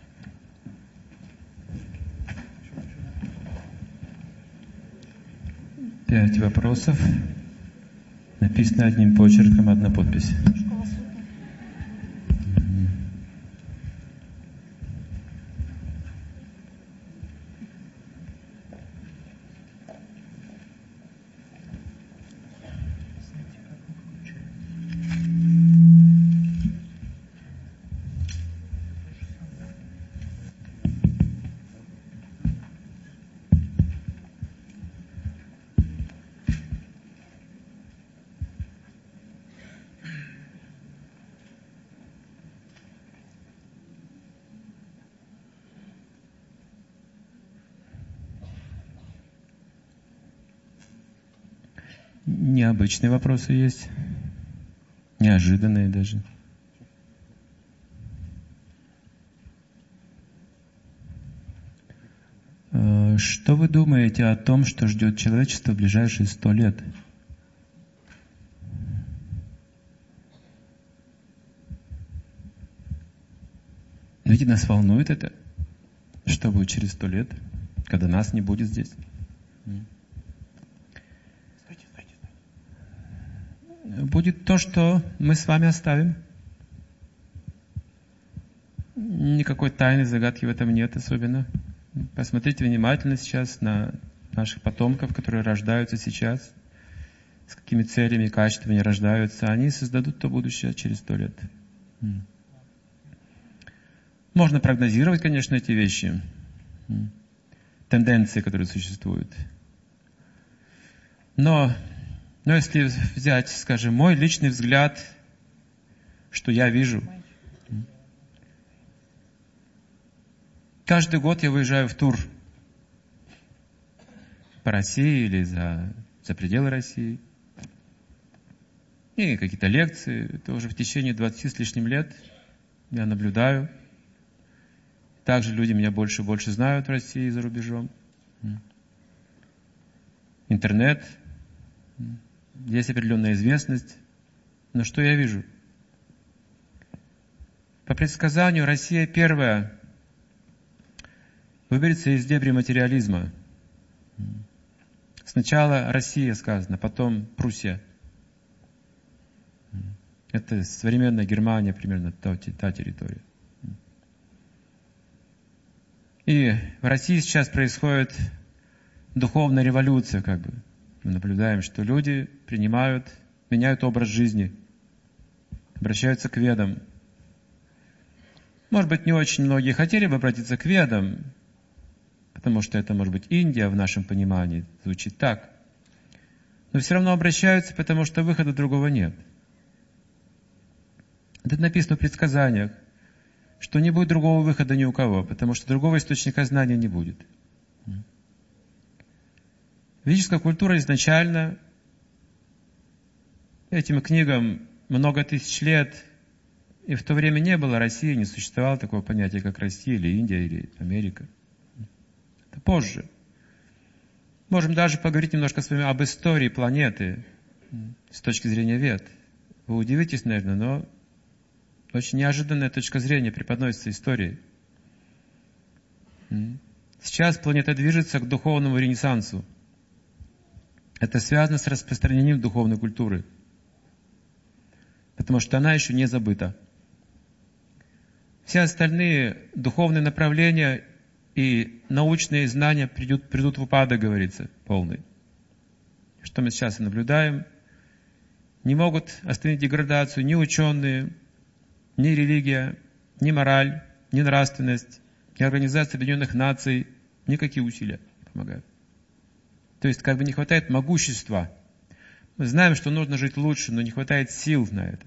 Пять вопросов. Написано одним почерком, одна подпись. Необычные вопросы есть. Неожиданные даже. Что вы думаете о том, что ждет человечество в ближайшие сто лет? Ведь нас волнует это. Что будет через сто лет, когда нас не будет здесь? Будет то, что мы с вами оставим. Никакой тайны, загадки в этом нет особенно. Посмотрите внимательно сейчас на наших потомков, которые рождаются сейчас, с какими целями и качествами они рождаются. Они создадут то будущее через сто лет. Можно прогнозировать, конечно, эти вещи, тенденции, которые существуют. Но, но если взять, скажем, мой личный взгляд, что я вижу, каждый год я выезжаю в тур по России или за, за пределы России. И какие-то лекции. Это уже в течение двадцати с лишним лет я наблюдаю. Также люди меня больше и больше знают в России и за рубежом. Интернет. Есть определенная известность. Но что я вижу? По предсказанию, Россия первая выберется из дебри материализма. Сначала Россия сказано, потом Пруссия. Это современная Германия, примерно та, та территория. И в России сейчас происходит духовная революция, как бы. Мы наблюдаем, что люди принимают, меняют образ жизни, обращаются к ведам. Может быть, не очень многие хотели бы обратиться к ведам, потому что это, может быть, Индия в нашем понимании, звучит так. Но все равно обращаются, потому что выхода другого нет. Это написано в предсказаниях, что не будет другого выхода ни у кого, потому что другого источника знания не будет. Ведическая культура изначально, этим книгам много тысяч лет, и в то время не было России, не существовало такого понятия, как Россия или Индия или Америка. Это позже. Можем даже поговорить немножко с вами об истории планеты с точки зрения вед. Вы удивитесь, наверное, но очень неожиданная точка зрения преподносится историей. Сейчас планета движется к духовному ренессансу. Это связано с распространением духовной культуры. Потому что она еще не забыта. Все остальные духовные направления и научные знания придут, придут в упадок, говорится, полный. Что мы сейчас и наблюдаем. Не могут остановить деградацию ни ученые, ни религия, ни мораль, ни нравственность, ни Организация Объединенных Наций, никакие усилия не помогают. То есть, как бы не хватает могущества. Мы знаем, что нужно жить лучше, но не хватает сил на это.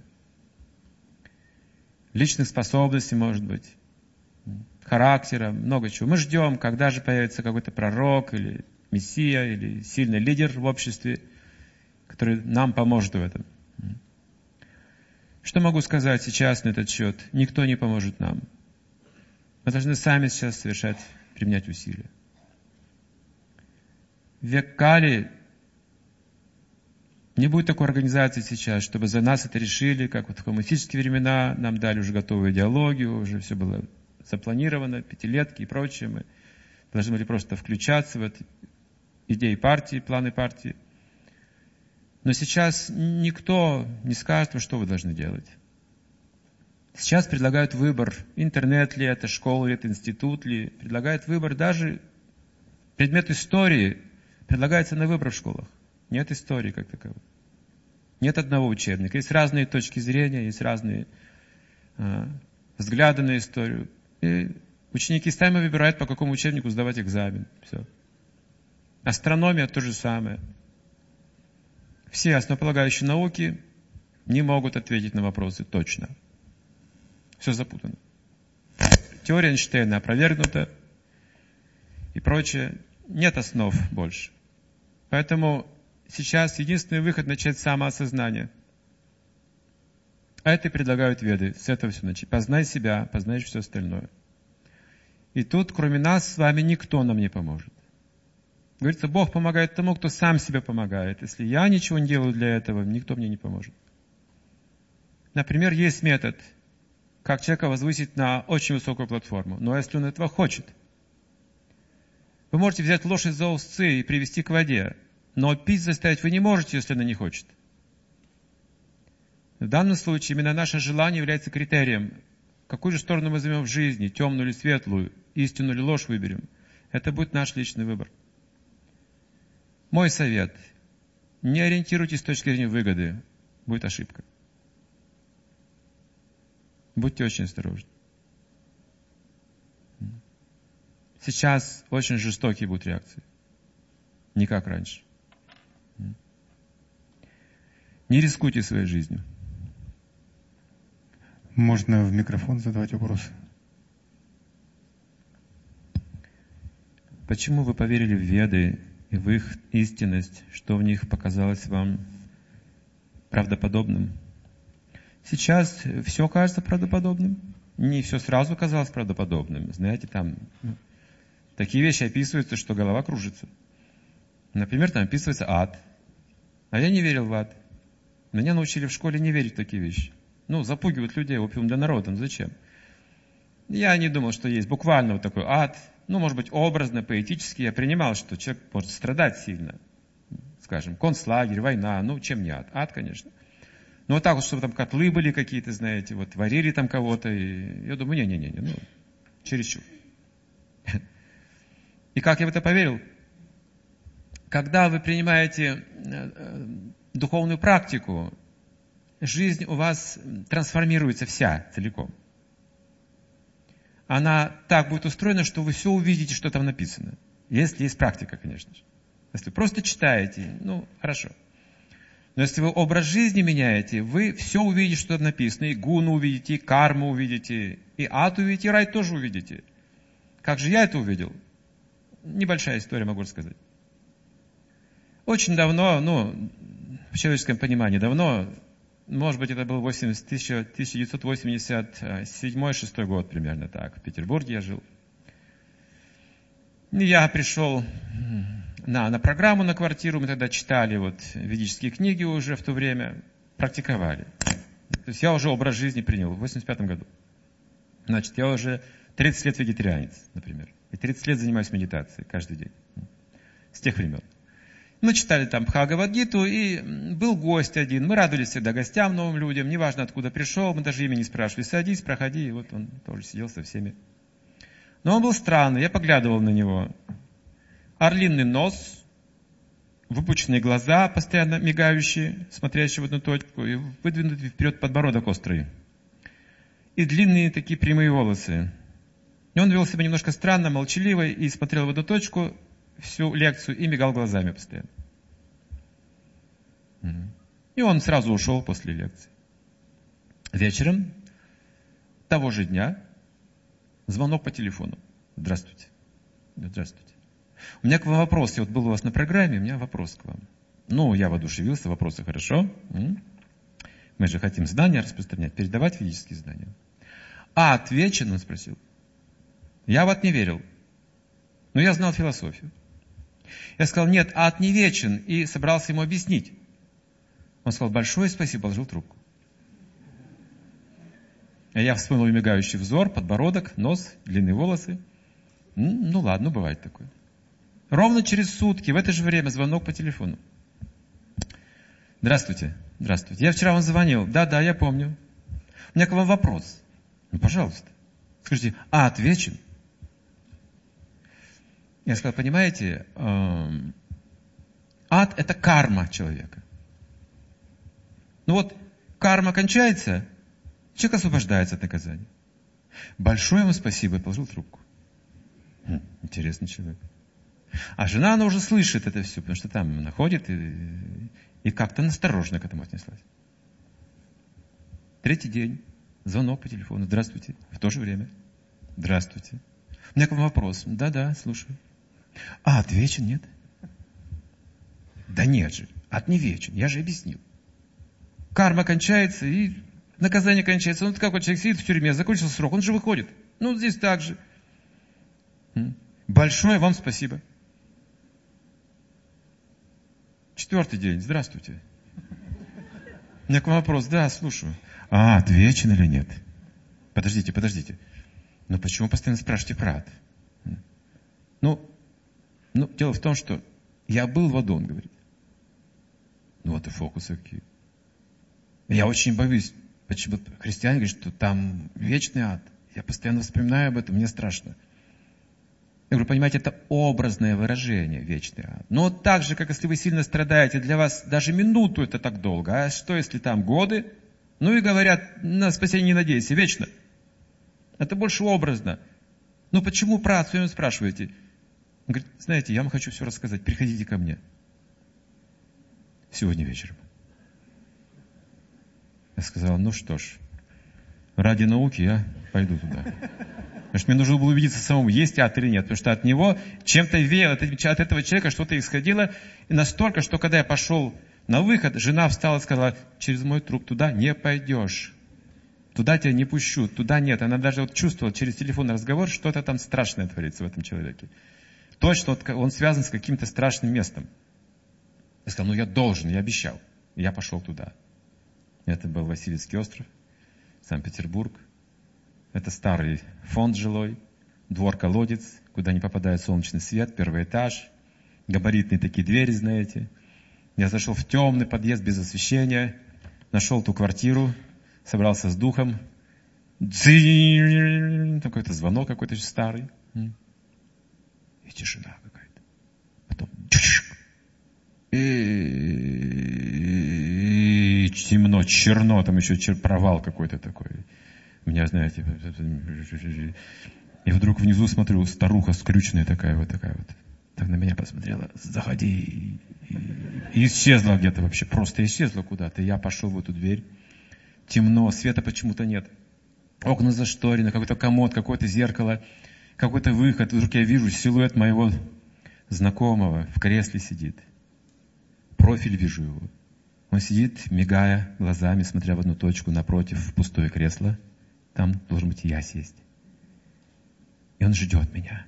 Личных способностей, может быть, характера, много чего. Мы ждем, когда же появится какой-то пророк, или мессия, или сильный лидер в обществе, который нам поможет в этом. Что могу сказать сейчас на этот счет? Никто не поможет нам. Мы должны сами сейчас совершать, применять усилия. В век Кали не будет такой организации сейчас, чтобы за нас это решили, как вот в коммунистические времена нам дали уже готовую идеологию, уже все было запланировано, пятилетки и прочее. Мы должны были просто включаться в эти идеи партии, планы партии. Но сейчас никто не скажет, что вы должны делать. Сейчас предлагают выбор. Интернет ли это, школа ли это, институт ли. Предлагают выбор. Даже предмет истории предлагается на выбор в школах. Нет истории как таковой. Нет одного учебника. Есть разные точки зрения, есть разные а, взгляды на историю. И ученики сами выбирают, по какому учебнику сдавать экзамен. Все. Астрономия то же самое. Все основополагающие науки не могут ответить на вопросы точно. Все запутано. Теория Эйнштейна опровергнута и прочее. Нет основ больше. Поэтому сейчас единственный выход — начать с самоосознания. А это предлагают веды. С этого все начать. Познай себя, познаешь все остальное. И тут, кроме нас, с вами никто нам не поможет. Говорится, Бог помогает тому, кто сам себе помогает. Если я ничего не делаю для этого, никто мне не поможет. Например, есть метод, как человека возвысить на очень высокую платформу. Но если он этого хочет, вы можете взять лошадь за узцы и привести к воде, но пить заставить вы не можете, если она не хочет. В данном случае именно наше желание является критерием. Какую же сторону мы займем в жизни, темную или светлую, истину или ложь выберем. Это будет наш личный выбор. Мой совет. Не ориентируйтесь с точки зрения выгоды. Будет ошибка. Будьте очень осторожны. Сейчас очень жестокие будут реакции. Не как раньше. Не рискуйте своей жизнью. Можно в микрофон задавать вопросы. Почему вы поверили в Веды и в их истинность, что в них показалось вам правдоподобным? Сейчас все кажется правдоподобным. Не все сразу казалось правдоподобным. Знаете, там такие вещи описываются, что голова кружится. Например, там описывается ад. А я не верил в ад. Меня научили в школе не верить в такие вещи. Ну, запугивают людей, опиум для народа. Ну, зачем? Я не думал, что есть буквально вот такой ад. Ну, может быть, образно, поэтически. Я принимал, что человек может страдать сильно. Скажем, концлагерь, война. Ну, чем не ад? Ад, конечно. Но вот так вот, чтобы там котлы были какие-то, знаете, вот варили там кого-то. И я думаю, не-не-не, ну, чересчур. И как я в это поверил? Когда вы принимаете духовную практику, жизнь у вас трансформируется вся целиком. Она так будет устроена, что вы все увидите, что там написано. Если есть практика, конечно же. Если вы просто читаете, ну, хорошо. Но если вы образ жизни меняете, вы все увидите, что там написано. И гуну увидите, и карму увидите, и ад увидите, и рай тоже увидите. Как же я это увидел? Небольшая история, могу рассказать. Очень давно, ну, в человеческом понимании давно, может быть, это был тысяча девятьсот восемьдесят седьмой — шестой год примерно так. В Петербурге я жил. И я пришел на, на программу, на квартиру. Мы тогда читали вот ведические книги уже в то время, практиковали. То есть я уже образ жизни принял в восемьдесят пятом году. Значит, я уже тридцать лет вегетарианец, например. И тридцать лет занимаюсь медитацией каждый день. С тех времен. Мы читали там Бхагавад-гиту, и был гость один. Мы радовались всегда гостям, новым людям. Неважно, откуда пришел, мы даже имя не спрашивали. Садись, проходи. И вот он тоже сидел со всеми. Но он был странный, я поглядывал на него. Орлиный нос, выпученные глаза, постоянно мигающие, смотрящие в одну точку, и выдвинутый вперед подбородок острый. И длинные такие прямые волосы. И он вел себя немножко странно, молчаливо, и смотрел в одну точку всю лекцию и мигал глазами постоянно. И он сразу ушел после лекции. Вечером того же дня звонок по телефону. Здравствуйте. Здравствуйте. У меня к вам вопрос. Я вот был у вас на программе, у меня вопрос к вам. Ну, я воодушевился, вопросы хорошо. Мы же хотим знания распространять, передавать ведические знания. А ад вечен, он спросил. Я в ад не верил. Но я знал философию. Я сказал, нет, ад не вечен, и собрался ему объяснить. Он сказал, большое спасибо, положил трубку. А я вспомнил мигающий взор, подбородок, нос, длинные волосы. Ну ладно, бывает такое. Ровно через сутки, в это же время, звонок по телефону. Здравствуйте, здравствуйте. Я вчера вам звонил. Да, да, я помню. У меня к вам вопрос. Ну, пожалуйста. Скажите, ад вечен? Я сказал, понимаете, эм, ад – это карма человека. Ну вот, карма кончается, человек освобождается от наказания. Большое ему спасибо, я положил трубку. Хм, интересный человек. А жена, она уже слышит это все, потому что там находит и, и как-то настороженно к этому отнеслась. Третий день, звонок по телефону. Здравствуйте. В то же время. Здравствуйте. У меня к вам вопрос. Да-да, слушаю. А, отвечен, нет? Да нет же. Ад не вечен, я же объяснил. Карма кончается, и наказание кончается. Ну, как вот человек сидит в тюрьме, закончился срок, он же выходит. Ну, здесь так же. Большое вам спасибо. Четвертый день. Здравствуйте. У меня к вам вопрос. Да, слушаю. А, ад вечен или нет? Подождите, подождите. Но почему постоянно спрашиваете про ад? Ну, ну, дело в том, что я был в аду, он говорит. Ну, вот и фокусы какие. Я очень боюсь. Почему христиане говорят, что там вечный ад. Я постоянно вспоминаю об этом, мне страшно. Я говорю, понимаете, это образное выражение, вечный ад. Но так же, как если вы сильно страдаете, для вас даже минуту это так долго. А что, если там годы? Ну и говорят, на спасение не надейся, вечно. Это больше образно. Ну почему про ад, вы меня спрашиваете? Он говорит, знаете, я вам хочу все рассказать, приходите ко мне. Сегодня вечером. Я сказал, ну что ж, ради науки я пойду туда. Потому что мне нужно было убедиться самому, есть ад или нет. Потому что от него чем-то веяло, от этого человека что-то исходило. И настолько, что когда я пошел на выход, жена встала и сказала, через мой труп туда не пойдешь. Туда тебя не пущу, туда нет. Она даже вот чувствовала через телефонный разговор, что-то там страшное творится в этом человеке. Точно вот он связан с каким-то страшным местом. Я сказал, ну я должен, я обещал. И я пошел туда. Это был Васильевский остров, Санкт-Петербург. Это старый фонд жилой, двор-колодец, куда не попадает солнечный свет, первый этаж, габаритные такие двери, знаете. Я зашел в темный подъезд без освещения, нашел ту квартиру, собрался с духом. Какой-то звонок какой-то старый. И тишина какая-то. Потом и темно, черно, там еще провал какой-то такой. Меня, знаете, и вдруг внизу смотрю, старуха скрюченная такая вот, такая вот. Так на меня посмотрела, заходи. И, и исчезла где-то вообще, просто исчезла куда-то. Я пошел в эту дверь. Темно, света почему-то нет. Окна зашторены, какой-то комод, какое-то зеркало, какой-то выход. Вдруг я вижу силуэт моего знакомого в кресле сидит. Профиль вижу его. Он сидит, мигая глазами, смотря в одну точку напротив, в пустое кресло. Там должен быть и я сесть. И он ждет меня.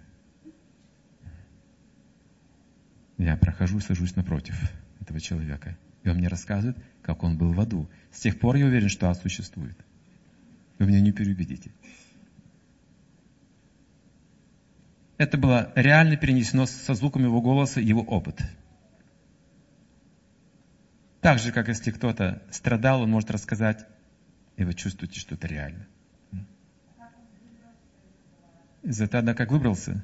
Я прохожу, сажусь напротив этого человека. И он мне рассказывает, как он был в аду. С тех пор я уверен, что ад существует. Вы меня не переубедите. Это было реально перенесено со звуком его голоса, его опыт. Так же, как если кто-то страдал, он может рассказать, и вы чувствуете, что это реально. Из этого ада как выбрался?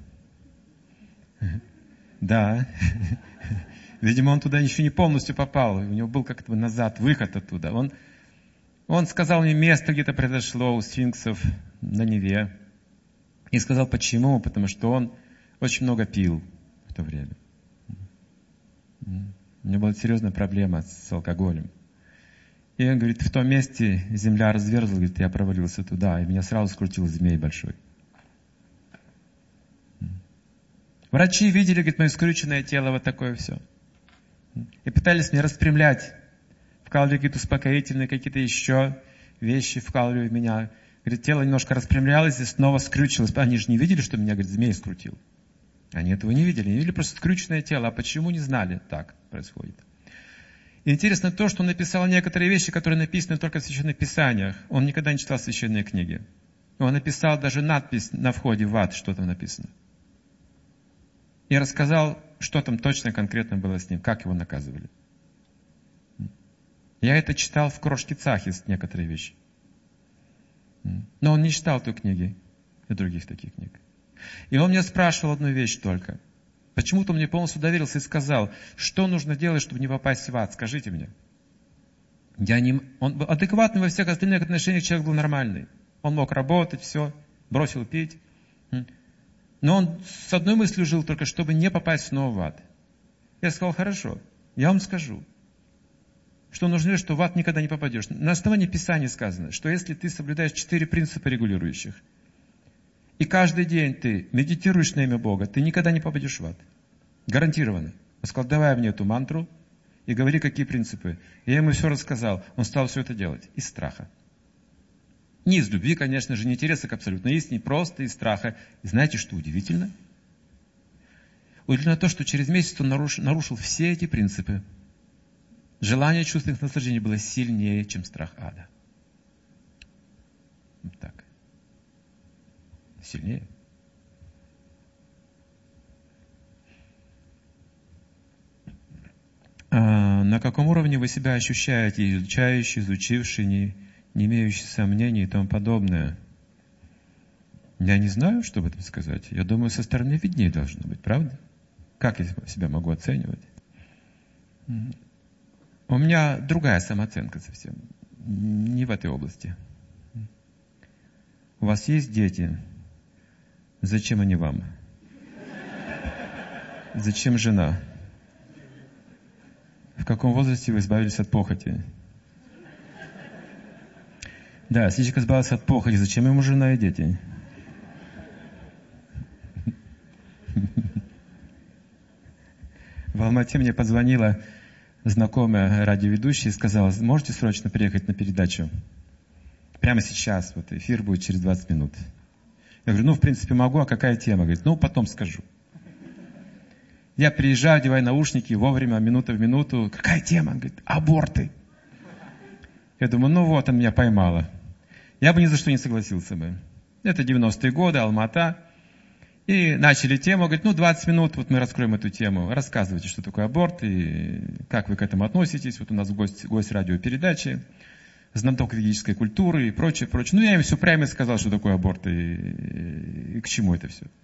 Да. Видимо, он туда еще не полностью попал. У него был как-то назад выход оттуда. Он, он сказал мне, место где-то произошло у сфинксов на Неве. И сказал, почему? Потому что он очень много пил в то время. У него была серьезная проблема с алкоголем. И он говорит, в том месте земля разверзла, говорит, я провалился туда, и меня сразу скрутил змей большой. Врачи видели, говорит, мое скрюченное тело, вот такое все. И пытались меня распрямлять. Вкалывали какие-то успокоительные, какие-то еще вещи, вкалывали в меня. Говорит, тело немножко распрямлялось и снова скрючилось. Они же не видели, что меня, говорит, змей скрутил. Они этого не видели. Они видели просто скрюченное тело. А почему, не знали. Так происходит. И интересно то, что он написал некоторые вещи, которые написаны только в Священных Писаниях. Он никогда не читал священные книги. Он написал даже надпись на входе в ад, что там написано. И рассказал, что там точно конкретно было с ним, как его наказывали. Я это читал в Крошке Цахис, некоторые вещи. Но он не читал той книги и других таких книг. И он меня спрашивал одну вещь только. Почему-то он мне полностью доверился и сказал, что нужно делать, чтобы не попасть в ад, скажите мне. Я не... Он был адекватный во всех остальных отношениях, человек был нормальный. Он мог работать, все, бросил пить. Но он с одной мыслью жил только, чтобы не попасть снова в ад. Я сказал, хорошо, я вам скажу, что нужно делать, что в ад никогда не попадешь. На основании Писания сказано, что если ты соблюдаешь четыре принципа регулирующих, и каждый день ты медитируешь на имя Бога, ты никогда не попадешь в ад. Гарантированно. Я сказал, давай мне эту мантру, И говори, какие принципы. Я ему все рассказал. Он стал все это делать. Из страха. Не из любви, конечно же, не интереса к абсолютной истине, просто из страха. И знаете, что удивительно? Удивительно то, что через месяц он нарушил, нарушил все эти принципы. Желание чувственных наслаждений было сильнее, чем страх ада. Вот так. Сильнее. А на каком уровне вы себя ощущаете, изучающий, изучивший, не, не имеющий сомнений и тому подобное? Я не знаю, что об этом сказать. Я думаю, со стороны виднее должно быть, правда? Как я себя могу оценивать? У меня другая самооценка совсем. Не в этой области. У вас есть дети? Зачем они вам? Зачем жена? В каком возрасте вы избавились от похоти? Да, если человек избавился от похоти, зачем ему жена и дети? В Алмате мне позвонила знакомая радиоведущая и сказала: можете срочно приехать на передачу? Прямо сейчас, вот эфир будет через двадцать минут. Я говорю, ну, в принципе, могу, а какая тема? Говорит, ну, потом скажу. Я приезжаю, одеваю наушники, вовремя, минута в минуту. Какая тема? Он говорит, аборты. Я думаю, ну вот, она меня поймала. Я бы ни за что не согласился бы. Это девяностые годы, Алмата. И начали тему, говорит, ну, двадцать минут, вот мы раскроем эту тему. Рассказывайте, что такое аборт, и как вы к этому относитесь. Вот у нас гость, гость радиопередачи, знаток ведической культуры и прочее, прочее. Ну, я им все прямо сказал, что такое аборт и, и, и к чему это все.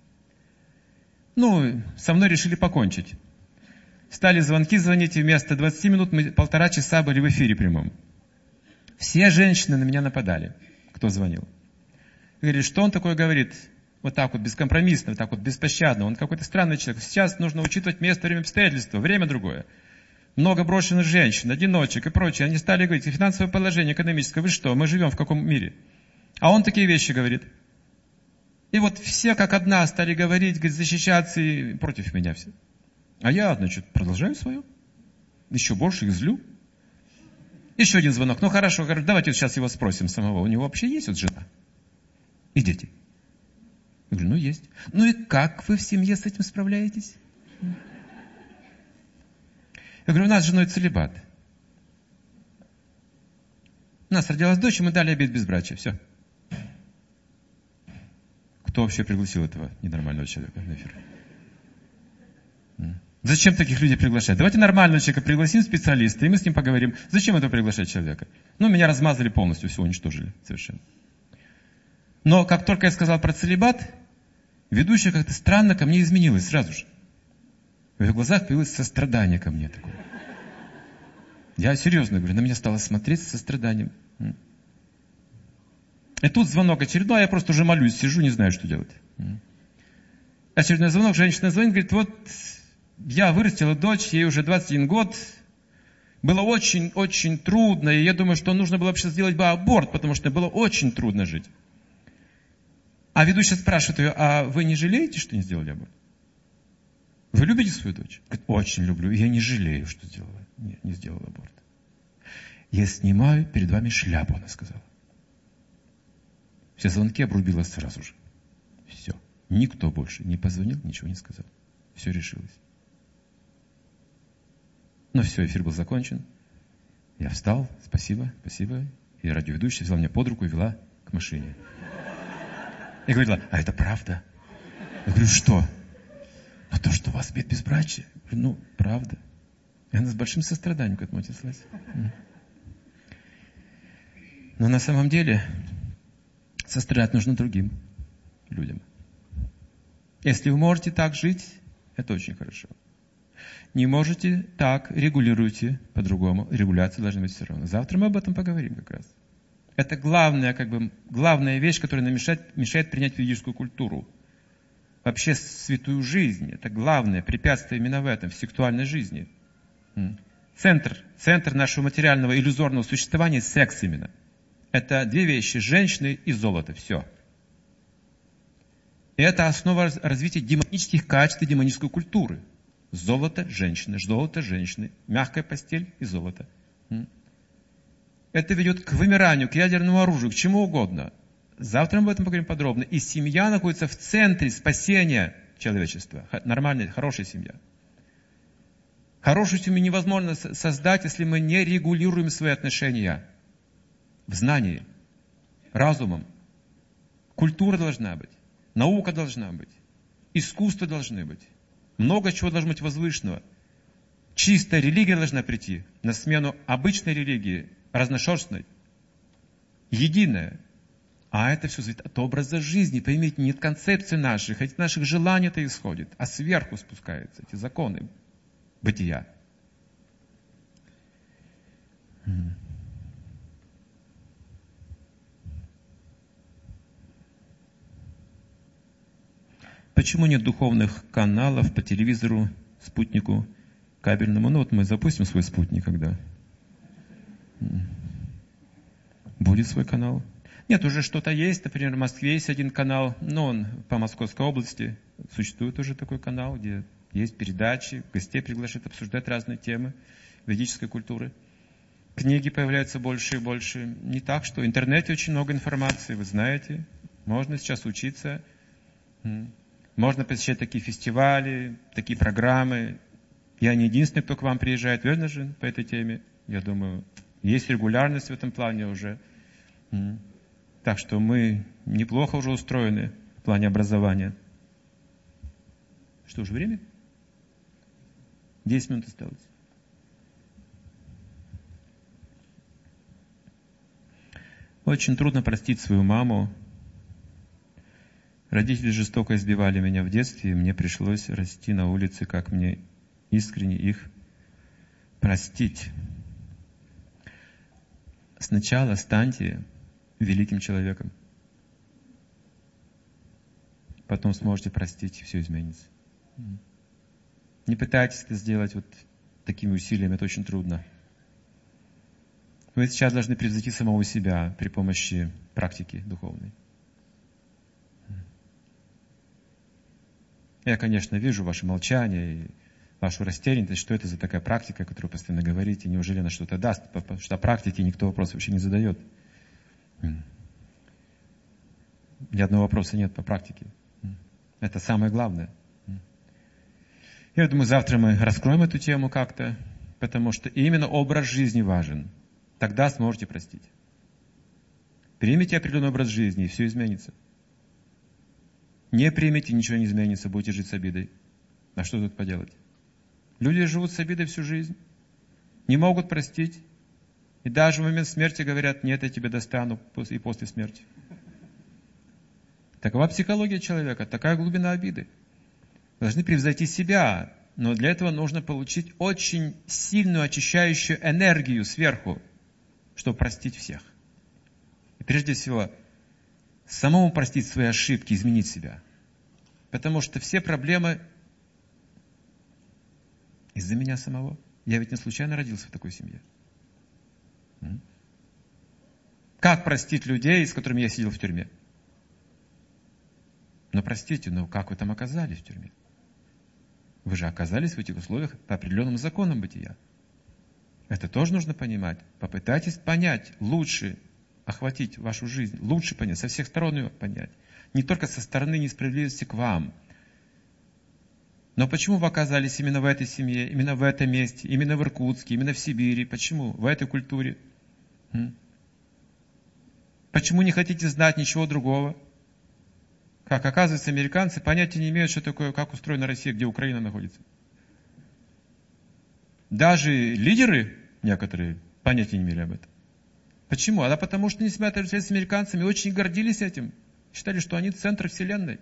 Ну, со мной решили покончить. Стали звонки звонить, и вместо двадцати минут мы полтора часа были в эфире прямом. Все женщины на меня нападали, кто звонил. Говорит, что он такое говорит? Вот так вот, бескомпромиссно, вот так вот, беспощадно. Он какой-то странный человек. Сейчас нужно учитывать место, время, обстоятельства, время другое. Много брошенных женщин, одиночек и прочее. Они стали говорить, финансовое положение экономическое. Вы что, мы живем в каком мире? А он такие вещи говорит. И вот все как одна стали говорить, говорит, защищаться и против меня все. А я, значит, продолжаю свое. Еще больше их злю. Еще один звонок. Ну хорошо, давайте сейчас его спросим самого. У него вообще есть вот жена? И дети? Я говорю, ну есть. Ну и как вы в семье с этим справляетесь? Я говорю, у нас с женой целибат. У нас родилась дочь, и мы дали обет безбрачия. Все. Кто вообще пригласил этого ненормального человека на эфир? Зачем таких людей приглашать? Давайте нормального человека пригласим, специалиста, и мы с ним поговорим. Зачем это приглашать человека? Ну, меня размазали полностью, все уничтожили совершенно. Но как только я сказал про целибат, ведущая как-то странно ко мне изменилась сразу же. В ее глазах появилось сострадание ко мне такое. Я серьезно говорю, на меня стало смотреть с состраданием. И тут звонок очередной, я просто уже молюсь, сижу, не знаю, что делать. Очередной звонок, женщина звонит, говорит, вот я вырастила дочь, ей уже двадцать один год, было очень-очень трудно, и я думаю, что нужно было вообще сделать бы аборт, потому что было очень трудно жить. А ведущая спрашивает ее, а вы не жалеете, что не сделали аборт? Вы любите свою дочь? Говорит, очень люблю, и я не жалею, что сделала, не, не сделала аборт. Я снимаю перед вами шляпу, она сказала. Все звонки обрубила сразу же. Все. Никто больше не позвонил, ничего не сказал. Все решилось. Ну все, эфир был закончен. Я встал, спасибо, спасибо. И радиоведущая взяла меня под руку и вела к машине. И говорила, а это правда? Я говорю, что? А то, что у вас обет безбрачия. Я говорю, ну, правда. И она с большим состраданием к этому отнеслась. Но на самом деле сострадать нужно другим людям. Если вы можете так жить, это очень хорошо. Не можете так, регулируйте по-другому. Регуляция должна быть все равно. Завтра мы об этом поговорим как раз. Это главная, как бы, главная вещь, которая нам мешает, мешает принять ведическую культуру. Вообще святую жизнь. Это главное препятствие именно в этом, в сексуальной жизни. Центр, центр нашего материального иллюзорного существования – секс именно. Это две вещи – женщины и золото. Все. И это основа развития демонических качеств и демонической культуры. Золото, женщины, золото, женщины, мягкая постель и золото. Это ведет к вымиранию, к ядерному оружию, к чему угодно. Завтра мы об этом поговорим подробно. И семья находится в центре спасения человечества. Нормальная, хорошая семья. Хорошую семью невозможно создать, если мы не регулируем свои отношения в знании, разумом. Культура должна быть, наука должна быть, искусство должны быть. Много чего должно быть возвышенного. Чистая религия должна прийти на смену обычной религии, разношерстной, единая. А это все зависит от образа жизни. Поймите, не от концепций наших, от наших желаний это исходит, а сверху спускаются эти законы бытия. Почему нет духовных каналов по телевизору, спутнику, кабельному? Ну вот мы запустим свой спутник, когда будет свой канал. Нет, уже что-то есть. Например, в Москве есть один канал, но он по Московской области. Существует уже такой канал, где есть передачи, гостей приглашают обсуждать разные темы ведической культуры. Книги появляются больше и больше. Не так, что в интернете очень много информации, вы знаете. Можно сейчас учиться. Можно посещать такие фестивали, такие программы. Я не единственный, кто к вам приезжает, верно же, по этой теме? Я думаю, есть регулярность в этом плане уже. Так что мы неплохо уже устроены в плане образования. Что же, время? Десять минут осталось. Очень трудно простить свою маму. Родители жестоко избивали меня в детстве, и мне пришлось расти на улице, как мне искренне их простить. Сначала станьте великим человеком. Потом сможете простить, и все изменится. Не пытайтесь это сделать вот такими усилиями, это очень трудно. Вы сейчас должны превзойти самого себя при помощи практики духовной. Я, конечно, вижу ваше молчание и вашу растерянность, что это за такая практика, о которой вы постоянно говорите, неужели она что-то даст, потому что о практике никто вопросов вообще не задает. Ни одного вопроса нет по практике. Это самое главное. Я думаю, завтра мы раскроем эту тему как-то, потому что именно образ жизни важен. Тогда сможете простить. Примите определенный образ жизни, и все изменится. Не примите, ничего не изменится, будете жить с обидой. А что тут поделать? Люди живут с обидой всю жизнь, не могут простить, и даже в момент смерти говорят: нет, я тебя достану и после смерти. Такова психология человека, такая глубина обиды. Должны превзойти себя, но для этого нужно получить очень сильную очищающую энергию сверху, чтобы простить всех. И прежде всего, самому простить свои ошибки, изменить себя. Потому что все проблемы из-за меня самого. Я ведь не случайно родился в такой семье. Как простить людей, с которыми я сидел в тюрьме? Но простите, но как вы там оказались в тюрьме? Вы же оказались в этих условиях по определенным законам бытия. Это тоже нужно понимать. Попытайтесь понять лучше, охватить вашу жизнь, лучше понять, со всех сторон ее понять. Не только со стороны несправедливости к вам. Но почему вы оказались именно в этой семье, именно в этом месте, именно в Иркутске, именно в Сибири? Почему? В этой культуре? М? Почему не хотите знать ничего другого? Как оказывается, американцы понятия не имеют, что такое, как устроена Россия, где Украина находится. Даже лидеры некоторые понятия не имели об этом. Почему? А да потому что, несмотря на связь с американцами, очень гордились этим. Считали, что они центр вселенной.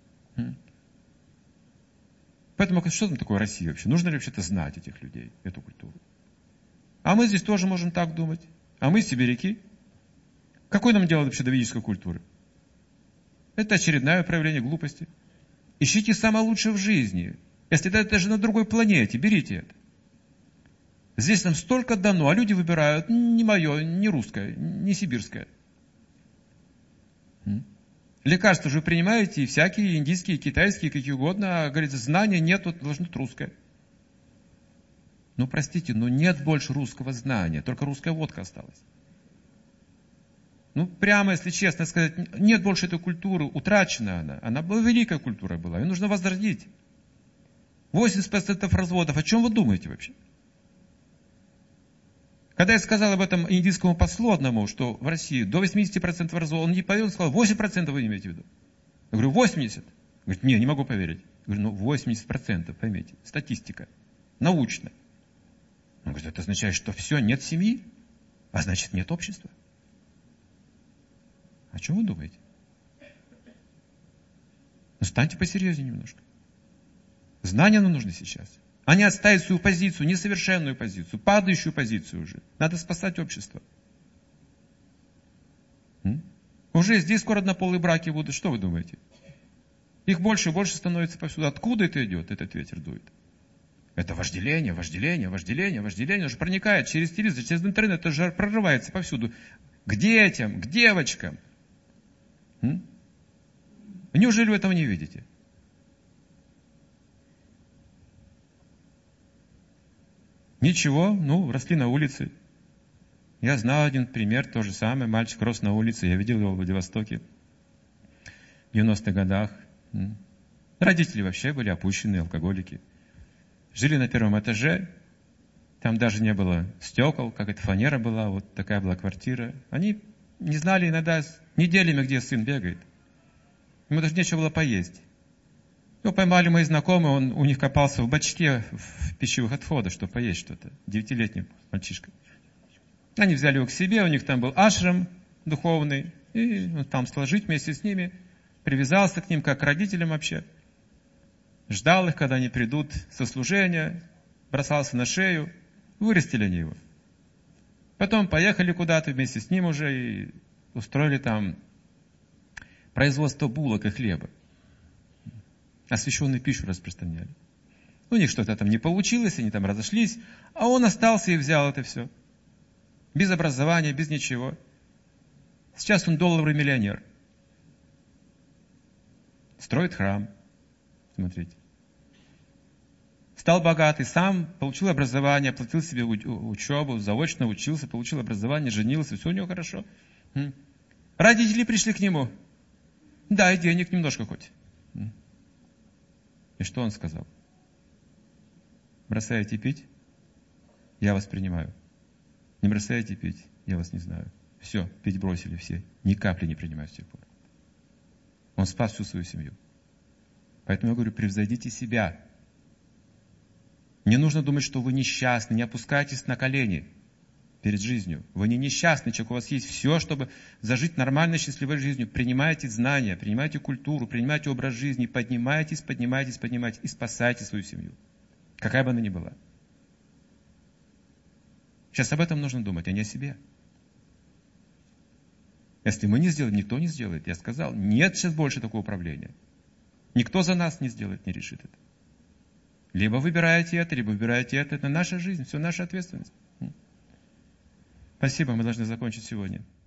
Поэтому что там такое Россия вообще? Нужно ли вообще-то знать этих людей, эту культуру? А мы здесь тоже можем так думать. А мы сибиряки. Какое нам дело вообще до ведической культуры? Это очередное проявление глупости. Ищите самое лучшее в жизни. Если это даже на другой планете, берите это. Здесь нам столько дано, а люди выбирают не мое, не русское, не сибирское. Лекарства же вы принимаете, и всякие, индийские, китайские, какие угодно, а, говорится, знания нет, вот должно быть русское. Ну, простите, но нет больше русского знания, только русская водка осталась. Ну, прямо, если честно сказать, нет больше этой культуры, утрачена она. Она была великая культура была, ее нужно возродить. восемьдесят процентов разводов, о чем вы думаете вообще? Когда я сказал об этом индийскому послу одному, что в России до восемьдесят процентов разводов, он не поверил, он сказал, восемь процентов вы имеете в виду? Я говорю, восемьдесят процентов. Говорит, не, не могу поверить. Я говорю, ну восемьдесят процентов, поймите, статистика, научно. Он говорит, это означает, что все, нет семьи, а значит нет общества. О чем вы думаете? Ну, станьте посерьезнее немножко. Знания нам нужны сейчас. А не отставить свою позицию, несовершенную позицию, падающую позицию уже. Надо спасать общество. М? Уже здесь скоро однополые браки будут. Что вы думаете? Их больше и больше становится повсюду. Откуда это идет, этот ветер дует? Это вожделение, вожделение, вожделение, вожделение. Уже проникает через телевизор, через интернет. Это же прорывается повсюду. К детям, к девочкам. М? Неужели вы этого не видите? Ничего, ну, росли на улице. Я знал один пример, то же самое. Мальчик рос на улице, я видел его в Владивостоке в девяностых годах. Родители вообще были опущенные алкоголики. Жили на первом этаже, там даже не было стекол, как это фанера была, вот такая была квартира. Они не знали иногда неделями, где сын бегает. Ему даже нечего было поесть. Его поймали мои знакомые, он у них копался в бачке в пищевых отходах, чтобы поесть что-то. Девятилетний мальчишка. Они взяли его к себе, у них там был ашрам духовный, и он там стал жить вместе с ними, привязался к ним, как к родителям вообще. Ждал их, когда они придут со служения, бросался на шею, вырастили они его. Потом поехали куда-то вместе с ним уже и устроили там производство булок и хлеба. Освященную пищу распространяли. У них что-то там не получилось, они там разошлись, а он остался и взял это все. Без образования, без ничего. Сейчас он долларовый миллионер. Строит храм. Смотрите. Стал богатый, сам получил образование, оплатил себе учебу, заочно учился, получил образование, женился, все у него хорошо. Родители пришли к нему. Дай денег немножко хоть. И что он сказал? Бросаете пить? Я вас принимаю. Не бросаете пить? Я вас не знаю. Все, пить бросили все. Ни капли не принимаю с тех пор. Он спас всю свою семью. Поэтому я говорю, превзойдите себя. Не нужно думать, что вы несчастны. Не опускайтесь на колени перед жизнью. Вы не несчастный человек. У вас есть все, чтобы зажить нормальной, счастливой жизнью. Принимайте знания, принимайте культуру, принимайте образ жизни. Поднимайтесь, поднимайтесь, поднимайтесь. И спасайте свою семью. Какая бы она ни была. Сейчас об этом нужно думать, а не о себе. Если мы не сделаем, никто не сделает. Я сказал, нет сейчас больше такого управления. Никто за нас не сделает, не решит это. Либо выбираете это, либо выбираете это. Это наша жизнь, все наша ответственность. Спасибо, мы должны закончить сегодня.